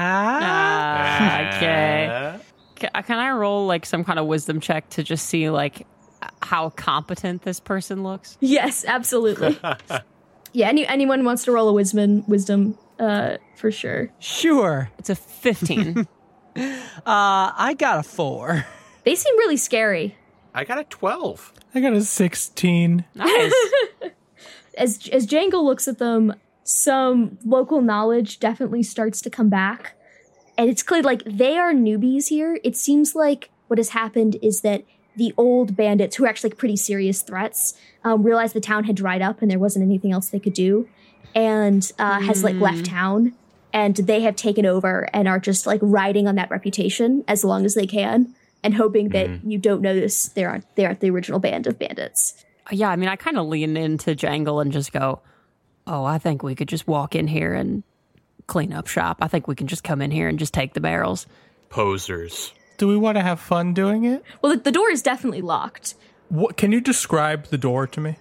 Okay. Can I roll like some kind of wisdom check to just see like how competent this person looks? Yes, absolutely. Yeah, anyone wants to roll a wisdom, for sure. sure. It's a 15. I got a 4. They seem really scary. I got a 12. I got a 16. Nice. As Jangle looks at them, some local knowledge definitely starts to come back. And it's clear, like, they are newbies here. It seems like what has happened is that the old bandits, who are actually pretty serious threats, realized the town had dried up and there wasn't anything else they could do, and has, like, left town. And they have taken over and are just, like, riding on that reputation as long as they can, and hoping that you don't notice they aren't the original band of bandits. Yeah, I mean, I kind of lean into Jangle and just go, oh, I think we could just walk in here and clean up shop. I think we can just come in here and just take the barrels. Posers. Do we want to have fun doing it? Well, the door is definitely locked. What, can you describe the door to me?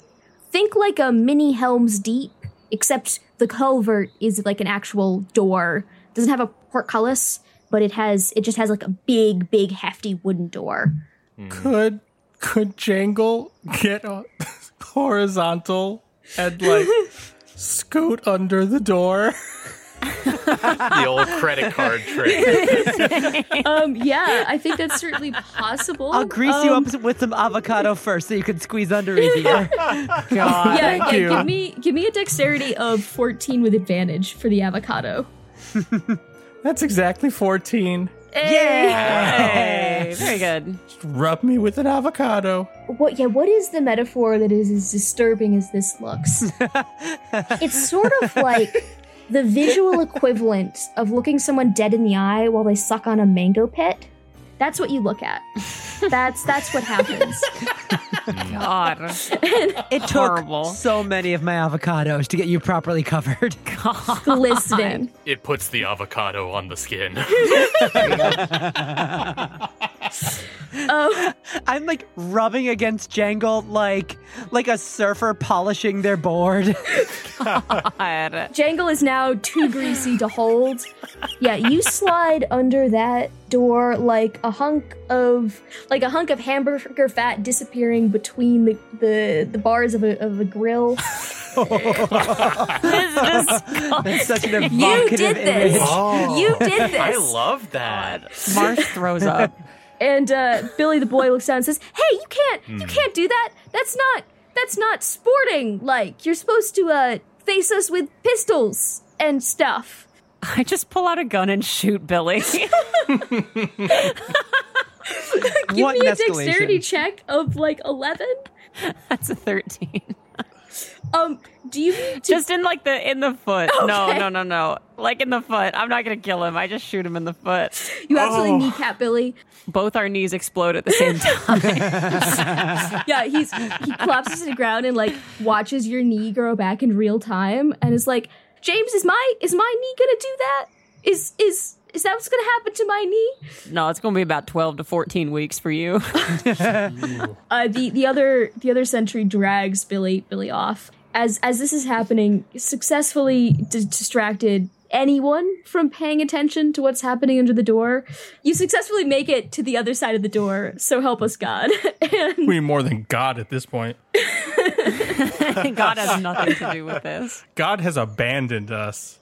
think like a mini Helm's Deep, except the culvert is like an actual door. It doesn't have a portcullis, but it just has like a big hefty wooden door. Could Jangle get horizontal and like scoot under the door? The old credit card trick. Yeah, I think that's certainly possible. I'll grease you up with some avocado first so you can squeeze under easier. God, thank you. Give me a dexterity of 14 with advantage for the avocado. That's exactly 14. Hey, very good. Just rub me with an avocado. What is the metaphor that is as disturbing as this looks? It's sort of like the visual equivalent of looking someone dead in the eye while they suck on a mango pit. That's what you look at. That's what happens. God. It took Horrible. so many of my avocados to get you properly covered. Glistening. It puts the avocado on the skin. I'm like rubbing against Jangle like a surfer polishing their board. God. Jangle is now too greasy to hold. Yeah, you slide under that door like a hunk of hamburger fat disappearing between the bars of a grill. That's such an evocative You did this. image. Oh, You did this. I love that. Marsh throws up. And Billy the boy looks down and says, "Hey, you can't do that. That's not sporting. Like, you're supposed to face us with pistols and stuff." I just pull out a gun and shoot Billy. Give What me an a dexterity escalation. check of like 11. That's a 13. Do you need to Just in the foot. Okay. No. Like in the foot. I'm not gonna kill him. I just shoot him in the foot. you absolutely kneecap Billy? Both our knees explode at the same time. Yeah, he collapses to the ground and like watches your knee grow back in real time and is like, "James, is my knee gonna do that? Is that what's gonna happen to my knee?" No, it's gonna be about 12 to 14 weeks for you. The other sentry drags Billy off. As this is happening, successfully distracted anyone from paying attention to what's happening under the door. You successfully make it to the other side of the door, so help us God. And We more than God at this point. God has nothing to do with this. God has abandoned us.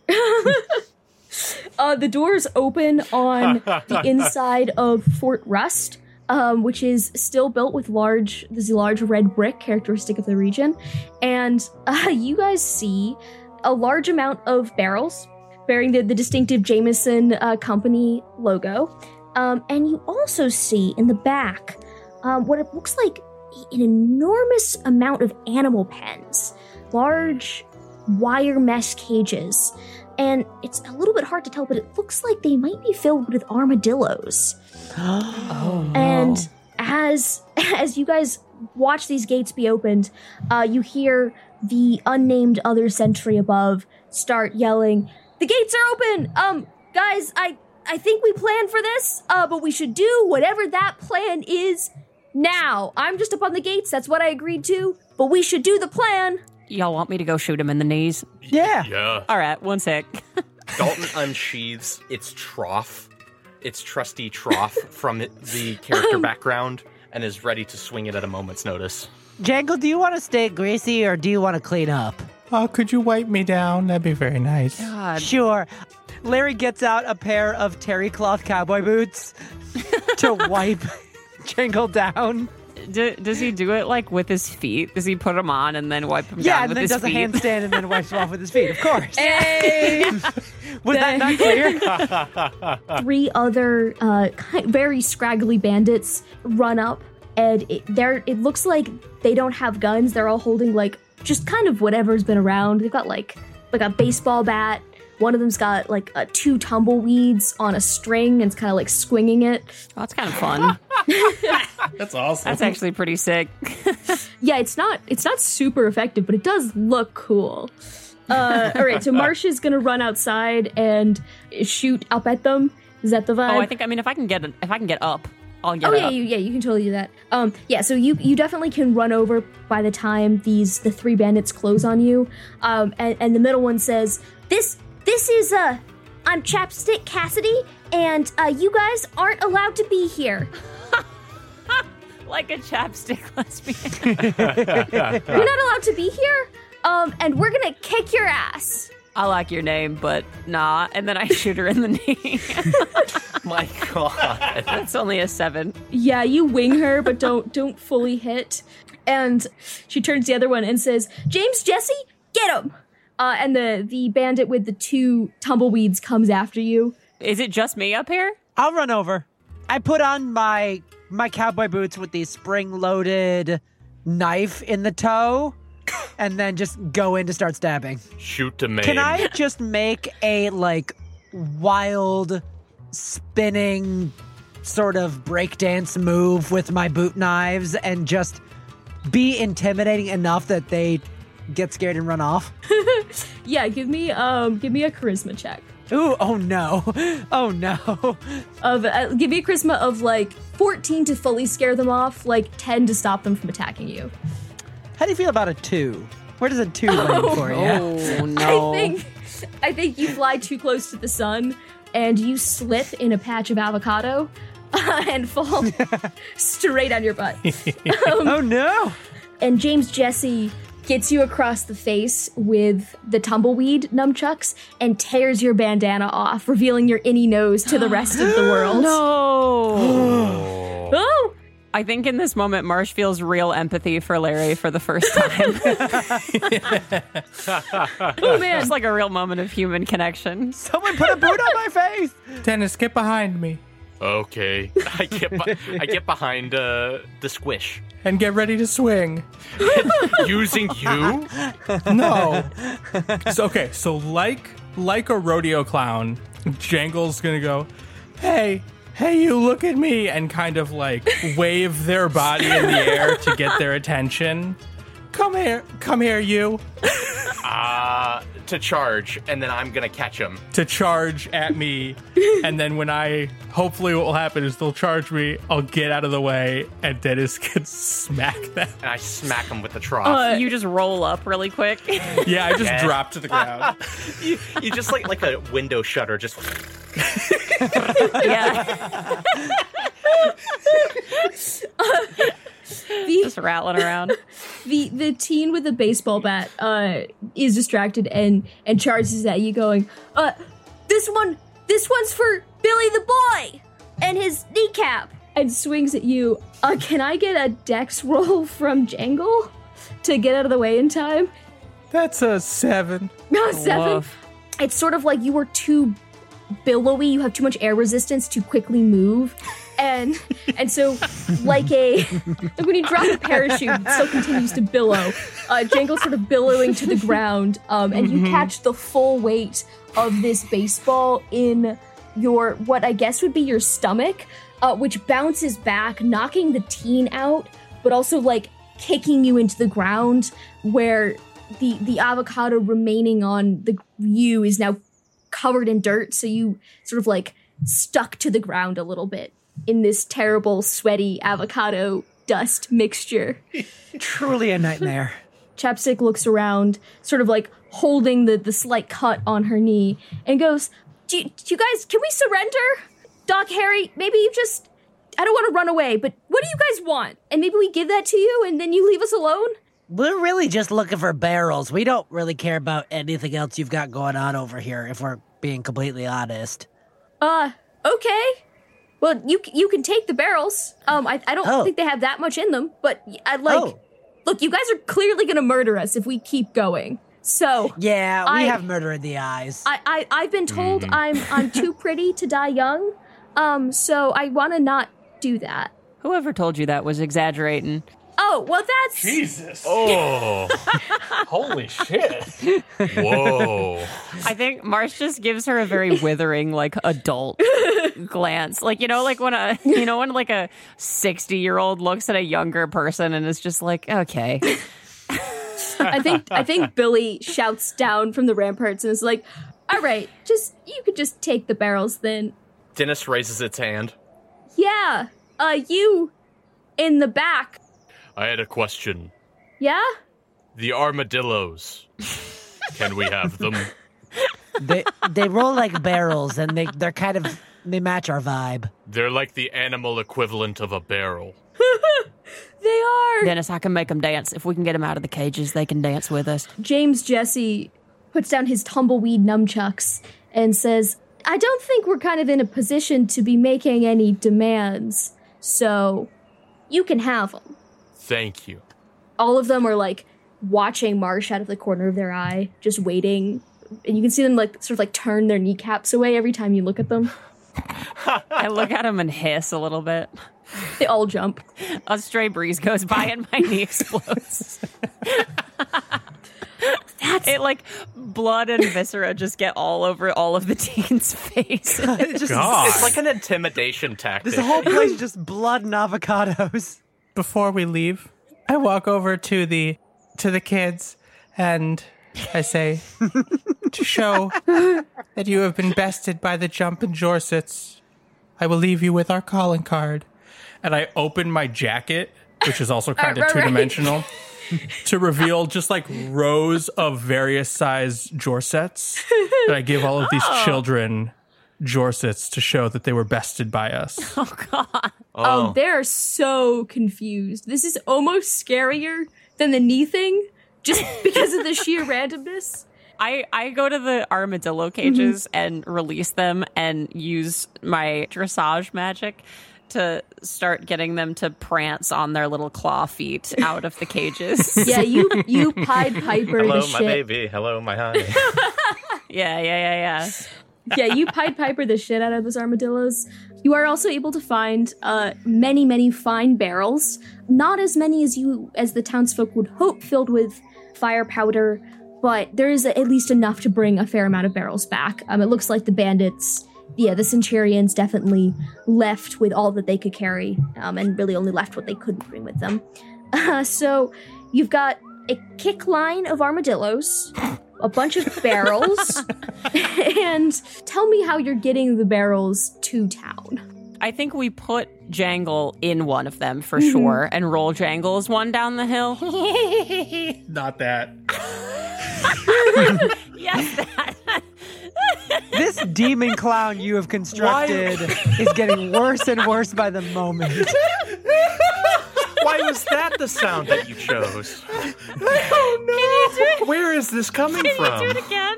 the doors open on the inside of Fort Rust, which is still built with large red brick characteristic of the region. And you guys see a large amount of barrels bearing the distinctive Jameson company logo. And you also see in the back what it looks like an enormous amount of animal pens, large wire mesh cages. And it's a little bit hard to tell, but it looks like they might be filled with armadillos. Oh, no. And as you guys watch these gates be opened, you hear the unnamed other sentry above start yelling, "The gates are open! Guys, I think we planned for this, but we should do whatever that plan is now. I'm just up on the gates, that's what I agreed to, but we should do the plan." Y'all want me to go shoot him in the knees? Yeah. Yeah. All right, one sec. Dalton unsheathes its trough, its trusty trough from the character background, and is ready to swing it at a moment's notice. Jangle, do you want to stay greasy or do you want to clean up? Oh, could you wipe me down? That'd be very nice. God. Sure. Larry gets out a pair of terry cloth cowboy boots to wipe Jangle down. Does he do it like with his feet? Does he put them on and then wipe them Yeah, down and with then his does feet? a handstand and then wipes them off with his feet, of course. Hey! Was that not clear? 3 other very scraggly bandits run up, and it looks like they don't have guns. They're all holding like just kind of whatever's been around. They've got like a baseball bat. One of them's got like 2 tumbleweeds on a string and it's kind of like swinging it. Oh, that's kind of fun. That's awesome. That's actually pretty sick. Yeah, it's not super effective, but it does look cool. All right, so Marsh is gonna run outside and shoot up at them. Is that the vibe? Oh, I think if I can get up I'll get Oh up. yeah, you can totally do that. So you definitely can run over by the time the 3 bandits close on you. And the middle one says, "This is I'm Chapstick Cassidy, and you guys aren't allowed to be here. Like a chapstick lesbian. You're not allowed to be here. And we're gonna kick your ass." I like your name, but nah. And then I shoot her in the knee. My God. That's only a 7. Yeah, you wing her, but don't fully hit. And she turns to the other one and says, "James, Jesse, get him!" And the bandit with the 2 tumbleweeds comes after you. Is it just me up here? I'll run over. I put on my cowboy boots with the spring-loaded knife in the toe, and then just go in to start stabbing. Shoot to maim. Can I just make a, wild, spinning sort of breakdance move with my boot knives and just be intimidating enough that they get scared and run off? Yeah, give me a charisma check. Ooh, oh no. Oh no. Give me a charisma of 14 to fully scare them off, 10 to stop them from attacking you. How do you feel about a 2? Where does a 2 land for you? Oh, no. I think you fly too close to the sun and you slip in a patch of avocado and fall straight on your butt. Oh no. And James Jesse gets you across the face with the tumbleweed nunchucks and tears your bandana off, revealing your innie nose to the rest of the world. No. Oh! I think in this moment, Marsh feels real empathy for Larry for the first time. Oh, man. It's like a real moment of human connection. Someone put a boot on my face. Dennis, get behind me Okay. I get behind the squish. and get ready to swing. Using you? No. So like a rodeo clown, Jangle's gonna go, hey, you look at me, and kind of wave their body in the air to get their attention. Come here, you. To charge, and then I'm gonna catch him. To charge at me, and then hopefully what will happen is they'll charge me, I'll get out of the way, and Dennis can smack them. And I smack him with the trough. You just roll up really quick. Yeah, I just drop to the ground. you just like a window shutter, just... Yeah. Just rattling around. The teen with the baseball bat is distracted and charges at you, going, this one's for Billy the boy and his kneecap, and swings at you. Can I get a dex roll from Jangle to get out of the way in time? That's a 7. No, 7. Woof. It's sort of like you were too billowy. You have too much air resistance to quickly move. And so, like when you drop a parachute, it still continues to billow. Jangle's sort of billowing to the ground, and you catch the full weight of this baseball in what I guess would be your stomach, which bounces back, knocking the teen out, but also kicking you into the ground, where the avocado remaining on you is now covered in dirt, so you sort of stuck to the ground a little bit in this terrible, sweaty avocado dust mixture. Truly a nightmare. Chapstick looks around, sort of holding the slight cut on her knee, and goes, do you guys, can we surrender? Doc, Harry, maybe I don't want to run away, but what do you guys want? And maybe we give that to you, and then you leave us alone? We're really just looking for barrels. We don't really care about anything else you've got going on over here, if we're being completely honest. Okay. Well, you can take the barrels. I don't think they have that much in them, but look, you guys are clearly gonna murder us if we keep going. So yeah, we have murder in the eyes. I've been told I'm too pretty to die young. So I want to not do that. Whoever told you that was exaggerating. Oh, well, that's... Jesus. Oh. Holy shit. Whoa. I think Marsh just gives her a very withering, adult glance. When a 60-year-old looks at a younger person and is just okay. I think Billy shouts down from the ramparts and is like, all right, you could just take the barrels then. Dennis raises its hand. Yeah, You in the back. I had a question. Yeah? The armadillos. Can we have them? They roll like barrels, and they're kind of, they match our vibe. They're like the animal equivalent of a barrel. They are. Dennis, I can make them dance. If we can get them out of the cages, they can dance with us. James Jesse puts down his tumbleweed nunchucks and says, I don't think we're kind of in a position to be making any demands, so you can have them. Thank you. All of them are like watching Marsh out of the corner of their eye, just waiting. And you can see them like sort of like turn their kneecaps away every time you look at them. I look at them and hiss a little bit. They all jump. A stray breeze goes by and my knee explodes. It like blood and viscera just get all over all of the teens' faces. It's like an intimidation tactic. This whole place is just blood and avocados. Before we leave, I walk over to the kids and I say, to show that you have been bested by the Jumpin' Jorsets, I will leave you with our calling card. And I open my jacket, which is also kind of two-dimensional, to reveal just like rows of various size Jorsets. And I give all of these children Jorsets to show that they were bested by us. Oh, God. Oh, they're so confused. This is almost scarier than the knee thing, just because of the sheer randomness. I go to the armadillo cages and release them and use my dressage magic to start getting them to prance on their little claw feet out of the cages. Yeah, you Pied Piper Hello, the my shit. baby. Hello, my honey. Yeah. Yeah, you Pied Piper the shit out of those armadillos. You are also able to find many fine barrels. Not as many as the townsfolk would hope, filled with fire powder, but there is at least enough to bring a fair amount of barrels back. It looks like the bandits, the Centurions definitely left with all that they could carry, and really only left what they couldn't bring with them. So you've got a kick line of armadillos, a bunch of barrels, and tell me how you're getting the barrels to town. I think we put Jangle in one of them for sure and roll Jangle's one down the hill. Not that. Yes, that. This demon clown you have constructed is getting worse and worse by the moment. Why was that the sound that you chose? Oh, no. Can you do it? Where is this coming from? Can you do it again?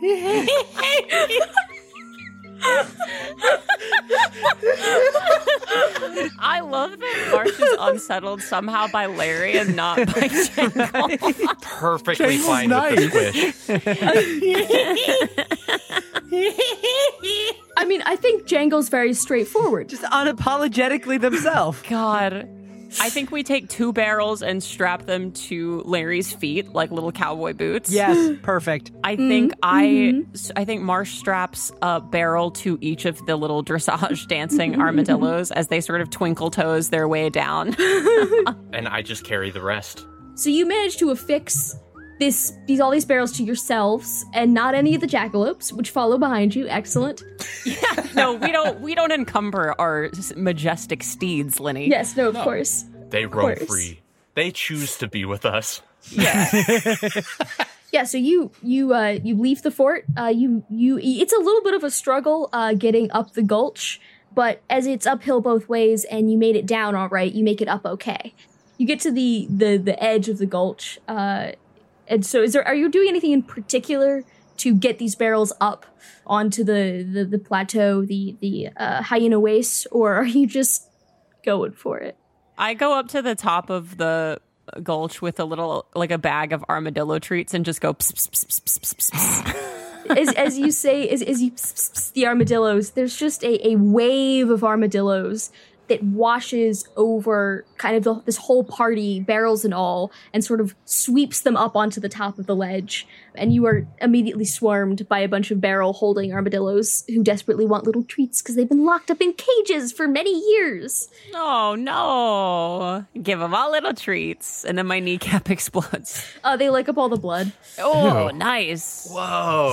I love that Marsh is unsettled somehow by Larry and not by Jangle. Perfectly fine with the squish. I mean, I think Jangle's very straightforward. Just unapologetically themselves. God. I think we take 2 barrels and strap them to Larry's feet like little cowboy boots. Yes, perfect. I think I think Marsh straps a barrel to each of the little dressage dancing armadillos as they sort of twinkle toes their way down. And I just carry the rest. So you manage to affix all these barrels to yourselves, and not any of the jackalopes, which follow behind you. Excellent. Yeah, no, we don't encumber our majestic steeds, Linny. Yes, no, of course. They roam free. They choose to be with us. Yeah. Yeah, so you leave the fort. It's a little bit of a struggle getting up the gulch, but as it's uphill both ways and you made it down all right, you make it up okay. You get to the edge of the gulch, and so are you doing anything in particular to get these barrels up onto the plateau, the hyena waste, or are you just going for it? I go up to the top of the gulch with a bag of armadillo treats and just go pss, pss, pss, pss, pss, pss. As you say, as you pss, pss, pss, the armadillos, there's just a wave of armadillos that washes over kind of this whole party, barrels and all, and sort of sweeps them up onto the top of the ledge. And you are immediately swarmed by a bunch of barrel-holding armadillos who desperately want little treats because they've been locked up in cages for many years. Oh, no. Give them all little treats. And then my kneecap explodes. They lick up all the blood. Oh, nice. Whoa.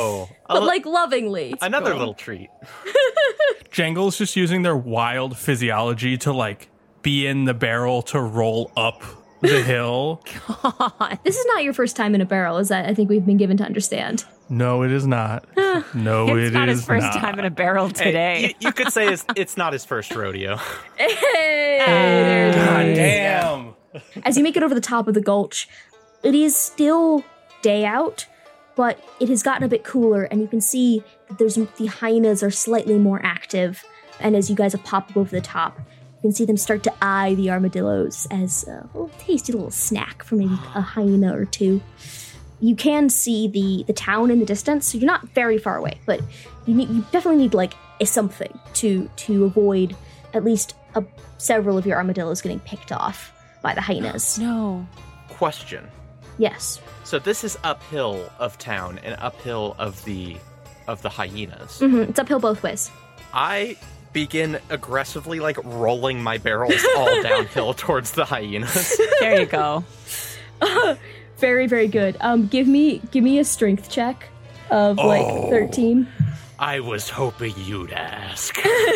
but like lovingly. Another little treat. Jangle is just using their wild physiology to like be in the barrel to roll up the hill. This is not your first time in a barrel, is that I think we've been given to understand. No, it is not. No, It's not his first not. time in a barrel today. Hey, you could say it's not his first rodeo. Hey! God damn. As you make it over the top of the gulch, it is still day out, but it has gotten a bit cooler, and you can see that the hyenas are slightly more active. And as you guys have popped up over the top, you can see them start to eye the armadillos as a little tasty little snack for maybe a hyena or two. You can see the town in the distance, so you're not very far away, but you definitely need like something to avoid at least several of your armadillos getting picked off by the hyenas. No. Question. Yes. So this is uphill of town and uphill of the hyenas. It's uphill both ways. I begin aggressively like rolling my barrels all downhill towards the hyenas. There you go. Very, very good. Give me a strength check of like 13. I was hoping you'd ask.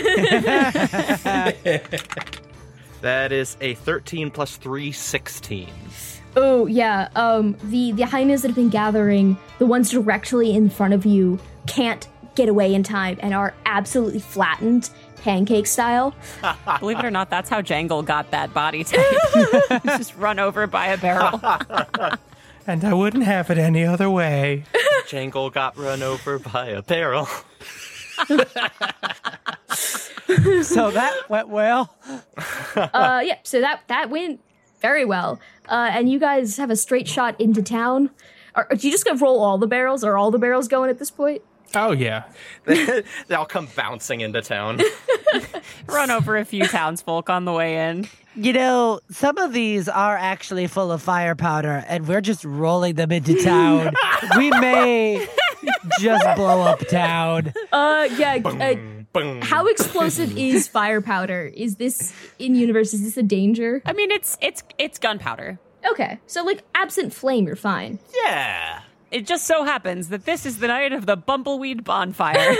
That is a 13 plus 3, 16. Oh yeah. The hyenas that have been gathering, the ones directly in front of you, can't get away in time and are absolutely flattened, pancake style. Believe it or not, that's how Jangle got that body type. Just run over by a barrel. And I wouldn't have it any other way. Jangle got run over by a barrel. So that went well. Yeah, so that went very well. And you guys have a straight shot into town. Are you just gonna roll all the barrels? Are all the barrels going at this point? Oh, yeah. They all come bouncing into town. Run over a few townsfolk on the way in. You know, some of these are actually full of fire powder, and we're just rolling them into town. We may just blow up town. Boom. How explosive is fire powder? Is this in universe? Is this a danger? I mean, it's gunpowder. Okay, so like absent flame, you're fine. Yeah. It just so happens that this is the night of the Bumbleweed bonfire.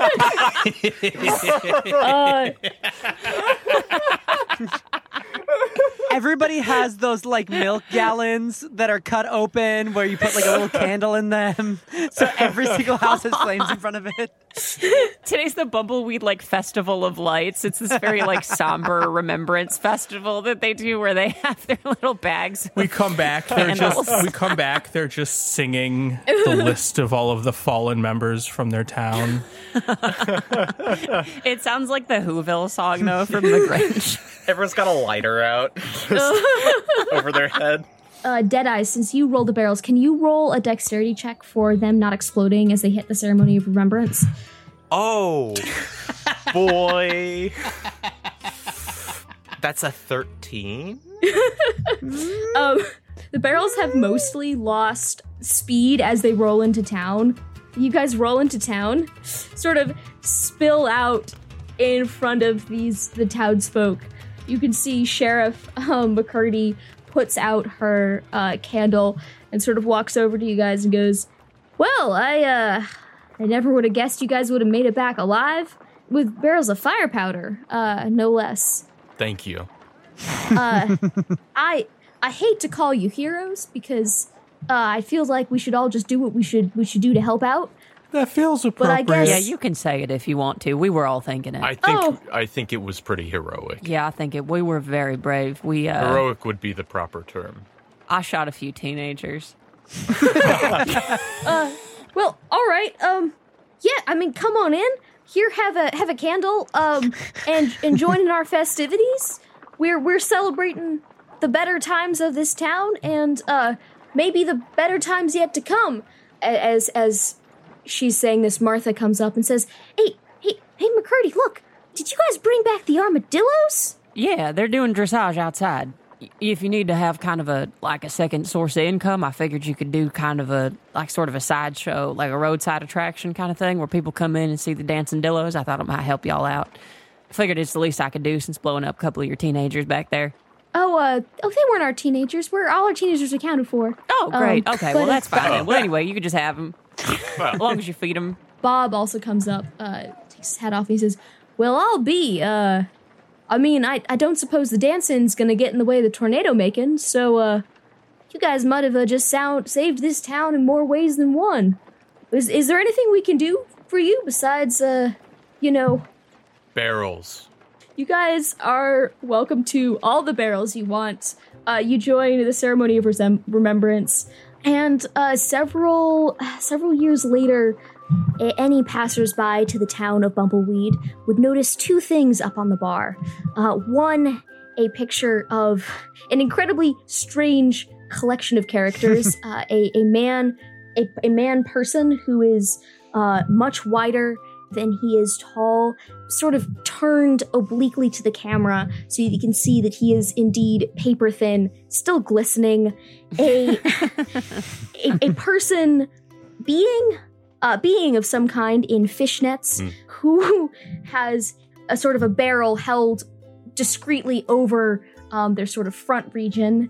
Everybody has those like milk gallons that are cut open where you put like a little candle in them. So every single house has flames in front of it. Today's the Bumbleweed like Festival of Lights. It's this very like somber remembrance festival that they do where they have their little bags. We come back. They're just singing the list of all of the fallen members from their town. It sounds like the Whoville song though from The Grinch. Everyone's got a lighter out just over their head. Deadeye, since you rolled the barrels, can you roll a dexterity check for them not exploding as they hit the ceremony of remembrance? Oh, boy. That's a 13? The barrels have mosely lost speed as they roll into town. You guys roll into town, sort of spill out in front of the townsfolk. You can see Sheriff McCurdy puts out her candle and sort of walks over to you guys and goes, "Well, I never would have guessed you guys would have made it back alive with barrels of fire powder, no less. Thank you. I hate to call you heroes because I feel like we should all just do what we should do to help out. That feels But I appropriate. guess- Yeah, you can say it if you want to. We were all thinking it. I think it was pretty heroic. Yeah, I think we were very brave. Heroic would be the proper term. I shot a few teenagers. Well, all right. Yeah, I mean, come on in. Here, have a candle. And join in our festivities. We're celebrating the better times of this town, and maybe the better times yet to come. As she's saying this, Martha comes up and says, "Hey, McCurdy, look! Did you guys bring back the armadillos?" Yeah, they're doing dressage outside. If you need to have kind of a second source of income, I figured you could do kind of a sort of a sideshow, like a roadside attraction kind of thing where people come in and see the dancing dillos. I thought it might help y'all out. I figured it's the least I could do since blowing up a couple of your teenagers back there. Oh, they weren't our teenagers. All our teenagers accounted for. Oh, great. Okay, well, but- that's fine then. Well, anyway, you could just have them. As long as you feed them. Bob also comes up, takes his hat off, and he says, well, I'll be, I don't suppose the dancing's gonna get in the way of the tornado making, so, you guys might have just saved this town in more ways than one. Is there anything we can do for you besides, Barrels. You guys are welcome to all the barrels you want. You join the ceremony of remembrance, and several years later, any passersby to the town of Bumbleweed would notice two things up on the bar. One, a picture of an incredibly strange collection of characters. A man person who is much wider than he is tall, sort of turned obliquely to the camera so you can see that he is indeed paper thin, still glistening. A person being of some kind in fishnets who has a sort of a barrel held discreetly over their sort of front region.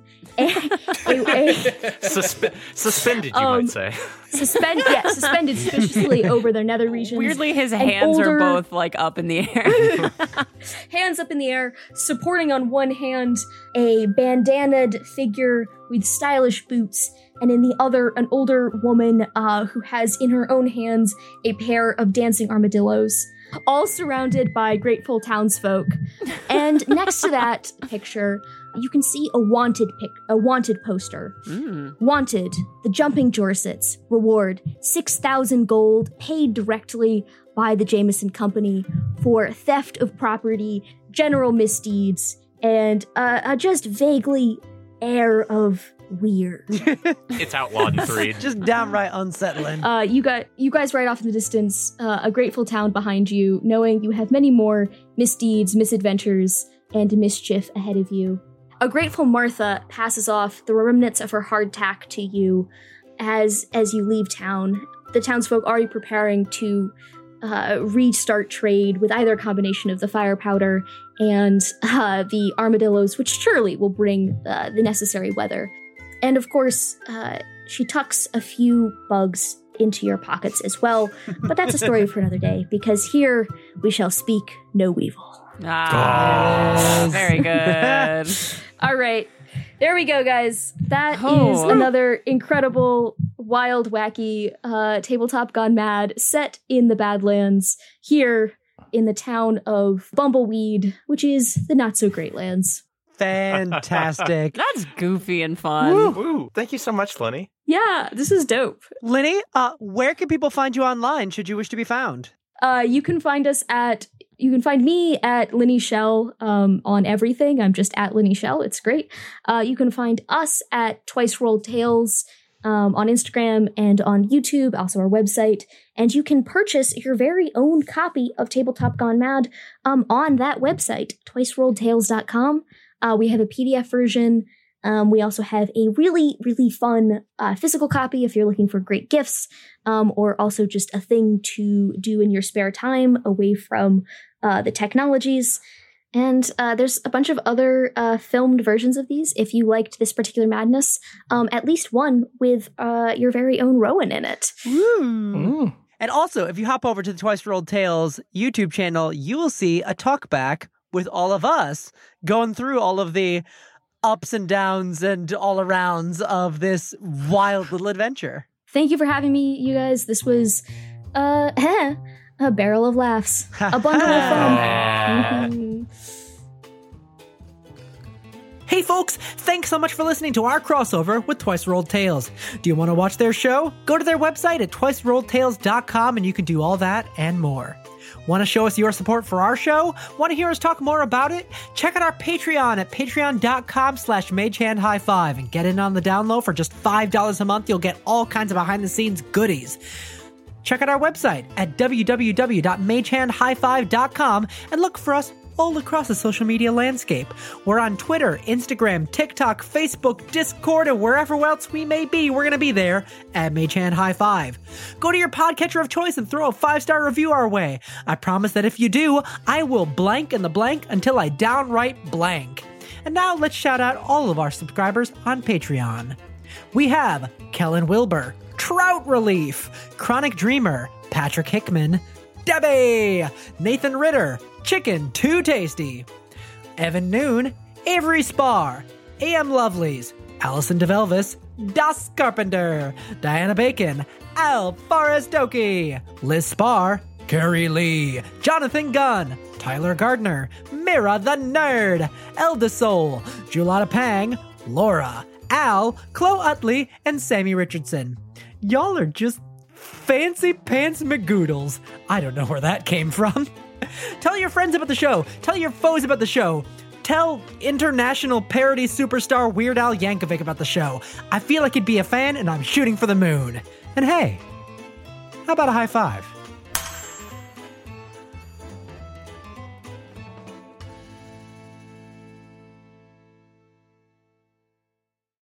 Suspended, you might say. Suspended suspiciously over their nether regions. Weirdly, his hands are both like up in the air. Hands up in the air, supporting on one hand a bandanaed figure with stylish boots, and in the other, an older woman who has in her own hands a pair of dancing armadillos, all surrounded by grateful townsfolk. And next to that picture, you can see a wanted poster. Wanted, the Jumping Jorsets, reward 6,000 gold, paid directly by the Jameson Company for theft of property, general misdeeds, and just vaguely air of weird. It's outlawed in Threed. Just downright unsettling. You guys ride off in the distance, a grateful town behind you, knowing you have many more misdeeds, misadventures, and mischief ahead of you. A grateful Martha passes off the remnants of her hardtack to you as you leave town. The townsfolk already preparing to restart trade with either a combination of the fire powder and the armadillos, which surely will bring the necessary weather. And of course, she tucks a few bugs into your pockets as well, but that's a story for another day, because here we shall speak no weevil. Very good. All right. There we go, guys. That is another incredible, wild, wacky Tabletop Gone Mad set in the Badlands here in the town of Bumbleweed, which is the not-so-great lands. Fantastic. That's goofy and fun. Woo. Thank you so much, Lenny. Yeah, this is dope. Lenny, where can people find you online should you wish to be found? You can find me at Lenny Shell on everything. I'm just at Lenny Shell. It's great. You can find us at Twice Rolled Tales on Instagram and on YouTube, also our website. And you can purchase your very own copy of Tabletop Gone Mad on that website, twicerolledtales.com. We have a PDF version. We also have a really, really fun physical copy if you're looking for great gifts, or also just a thing to do in your spare time away from the technologies. And there's a bunch of other filmed versions of these if you liked this particular madness, at least one with your very own Rowan in it. Ooh. And also, if you hop over to the Twice Rolled Tales YouTube channel, you will see a talkback with all of us going through all of the ups and downs and all arounds of this wild little adventure. Thank you for having me, you guys. This was a barrel of laughs, a bundle of fun. Hey folks, thanks so much for listening to our crossover with Twice Rolled Tales. Do you want to watch their show? Go to their website at twicerolledtales.com and you can do all that and more. Want to show us your support for our show? Want to hear us talk more about it? Check out our Patreon at patreon.com/magehandhighfive and get in on the down low for just $5 a month. You'll get all kinds of behind-the-scenes goodies. Check out our website at www.magehandhighfive.com and look for us all across the social media landscape. We're on Twitter, Instagram, TikTok, Facebook, Discord, and wherever else we may be, we're going to be there at Magehand High Five. Go to your podcatcher of choice and throw a 5-star review our way. I promise that if you do, I will blank in the blank until I downright blank. And now let's shout out all of our subscribers on Patreon. We have Kellen Wilbur, Trout Relief, Chronic Dreamer, Patrick Hickman, Debbie, Nathan Ritter, Chicken Too Tasty, Evan Noon, Avery Spar, AM Lovelies, Allison DeVelvis, Das Carpenter, Diana Bacon, Al Forest-Oki, Liz Spar, Carrie Lee, Jonathan Gunn, Tyler Gardner, Mira the Nerd, Elda Soul, Julata Pang, Laura, Al, Chloe Utley, and Sammy Richardson. Y'all are just fancy pants McGoodles. I don't know where that came from. Tell your friends about the show. Tell your foes about the show. Tell international parody superstar Weird Al Yankovic about the show. I feel like he'd be a fan, and I'm shooting for the moon. And hey, how about a high five?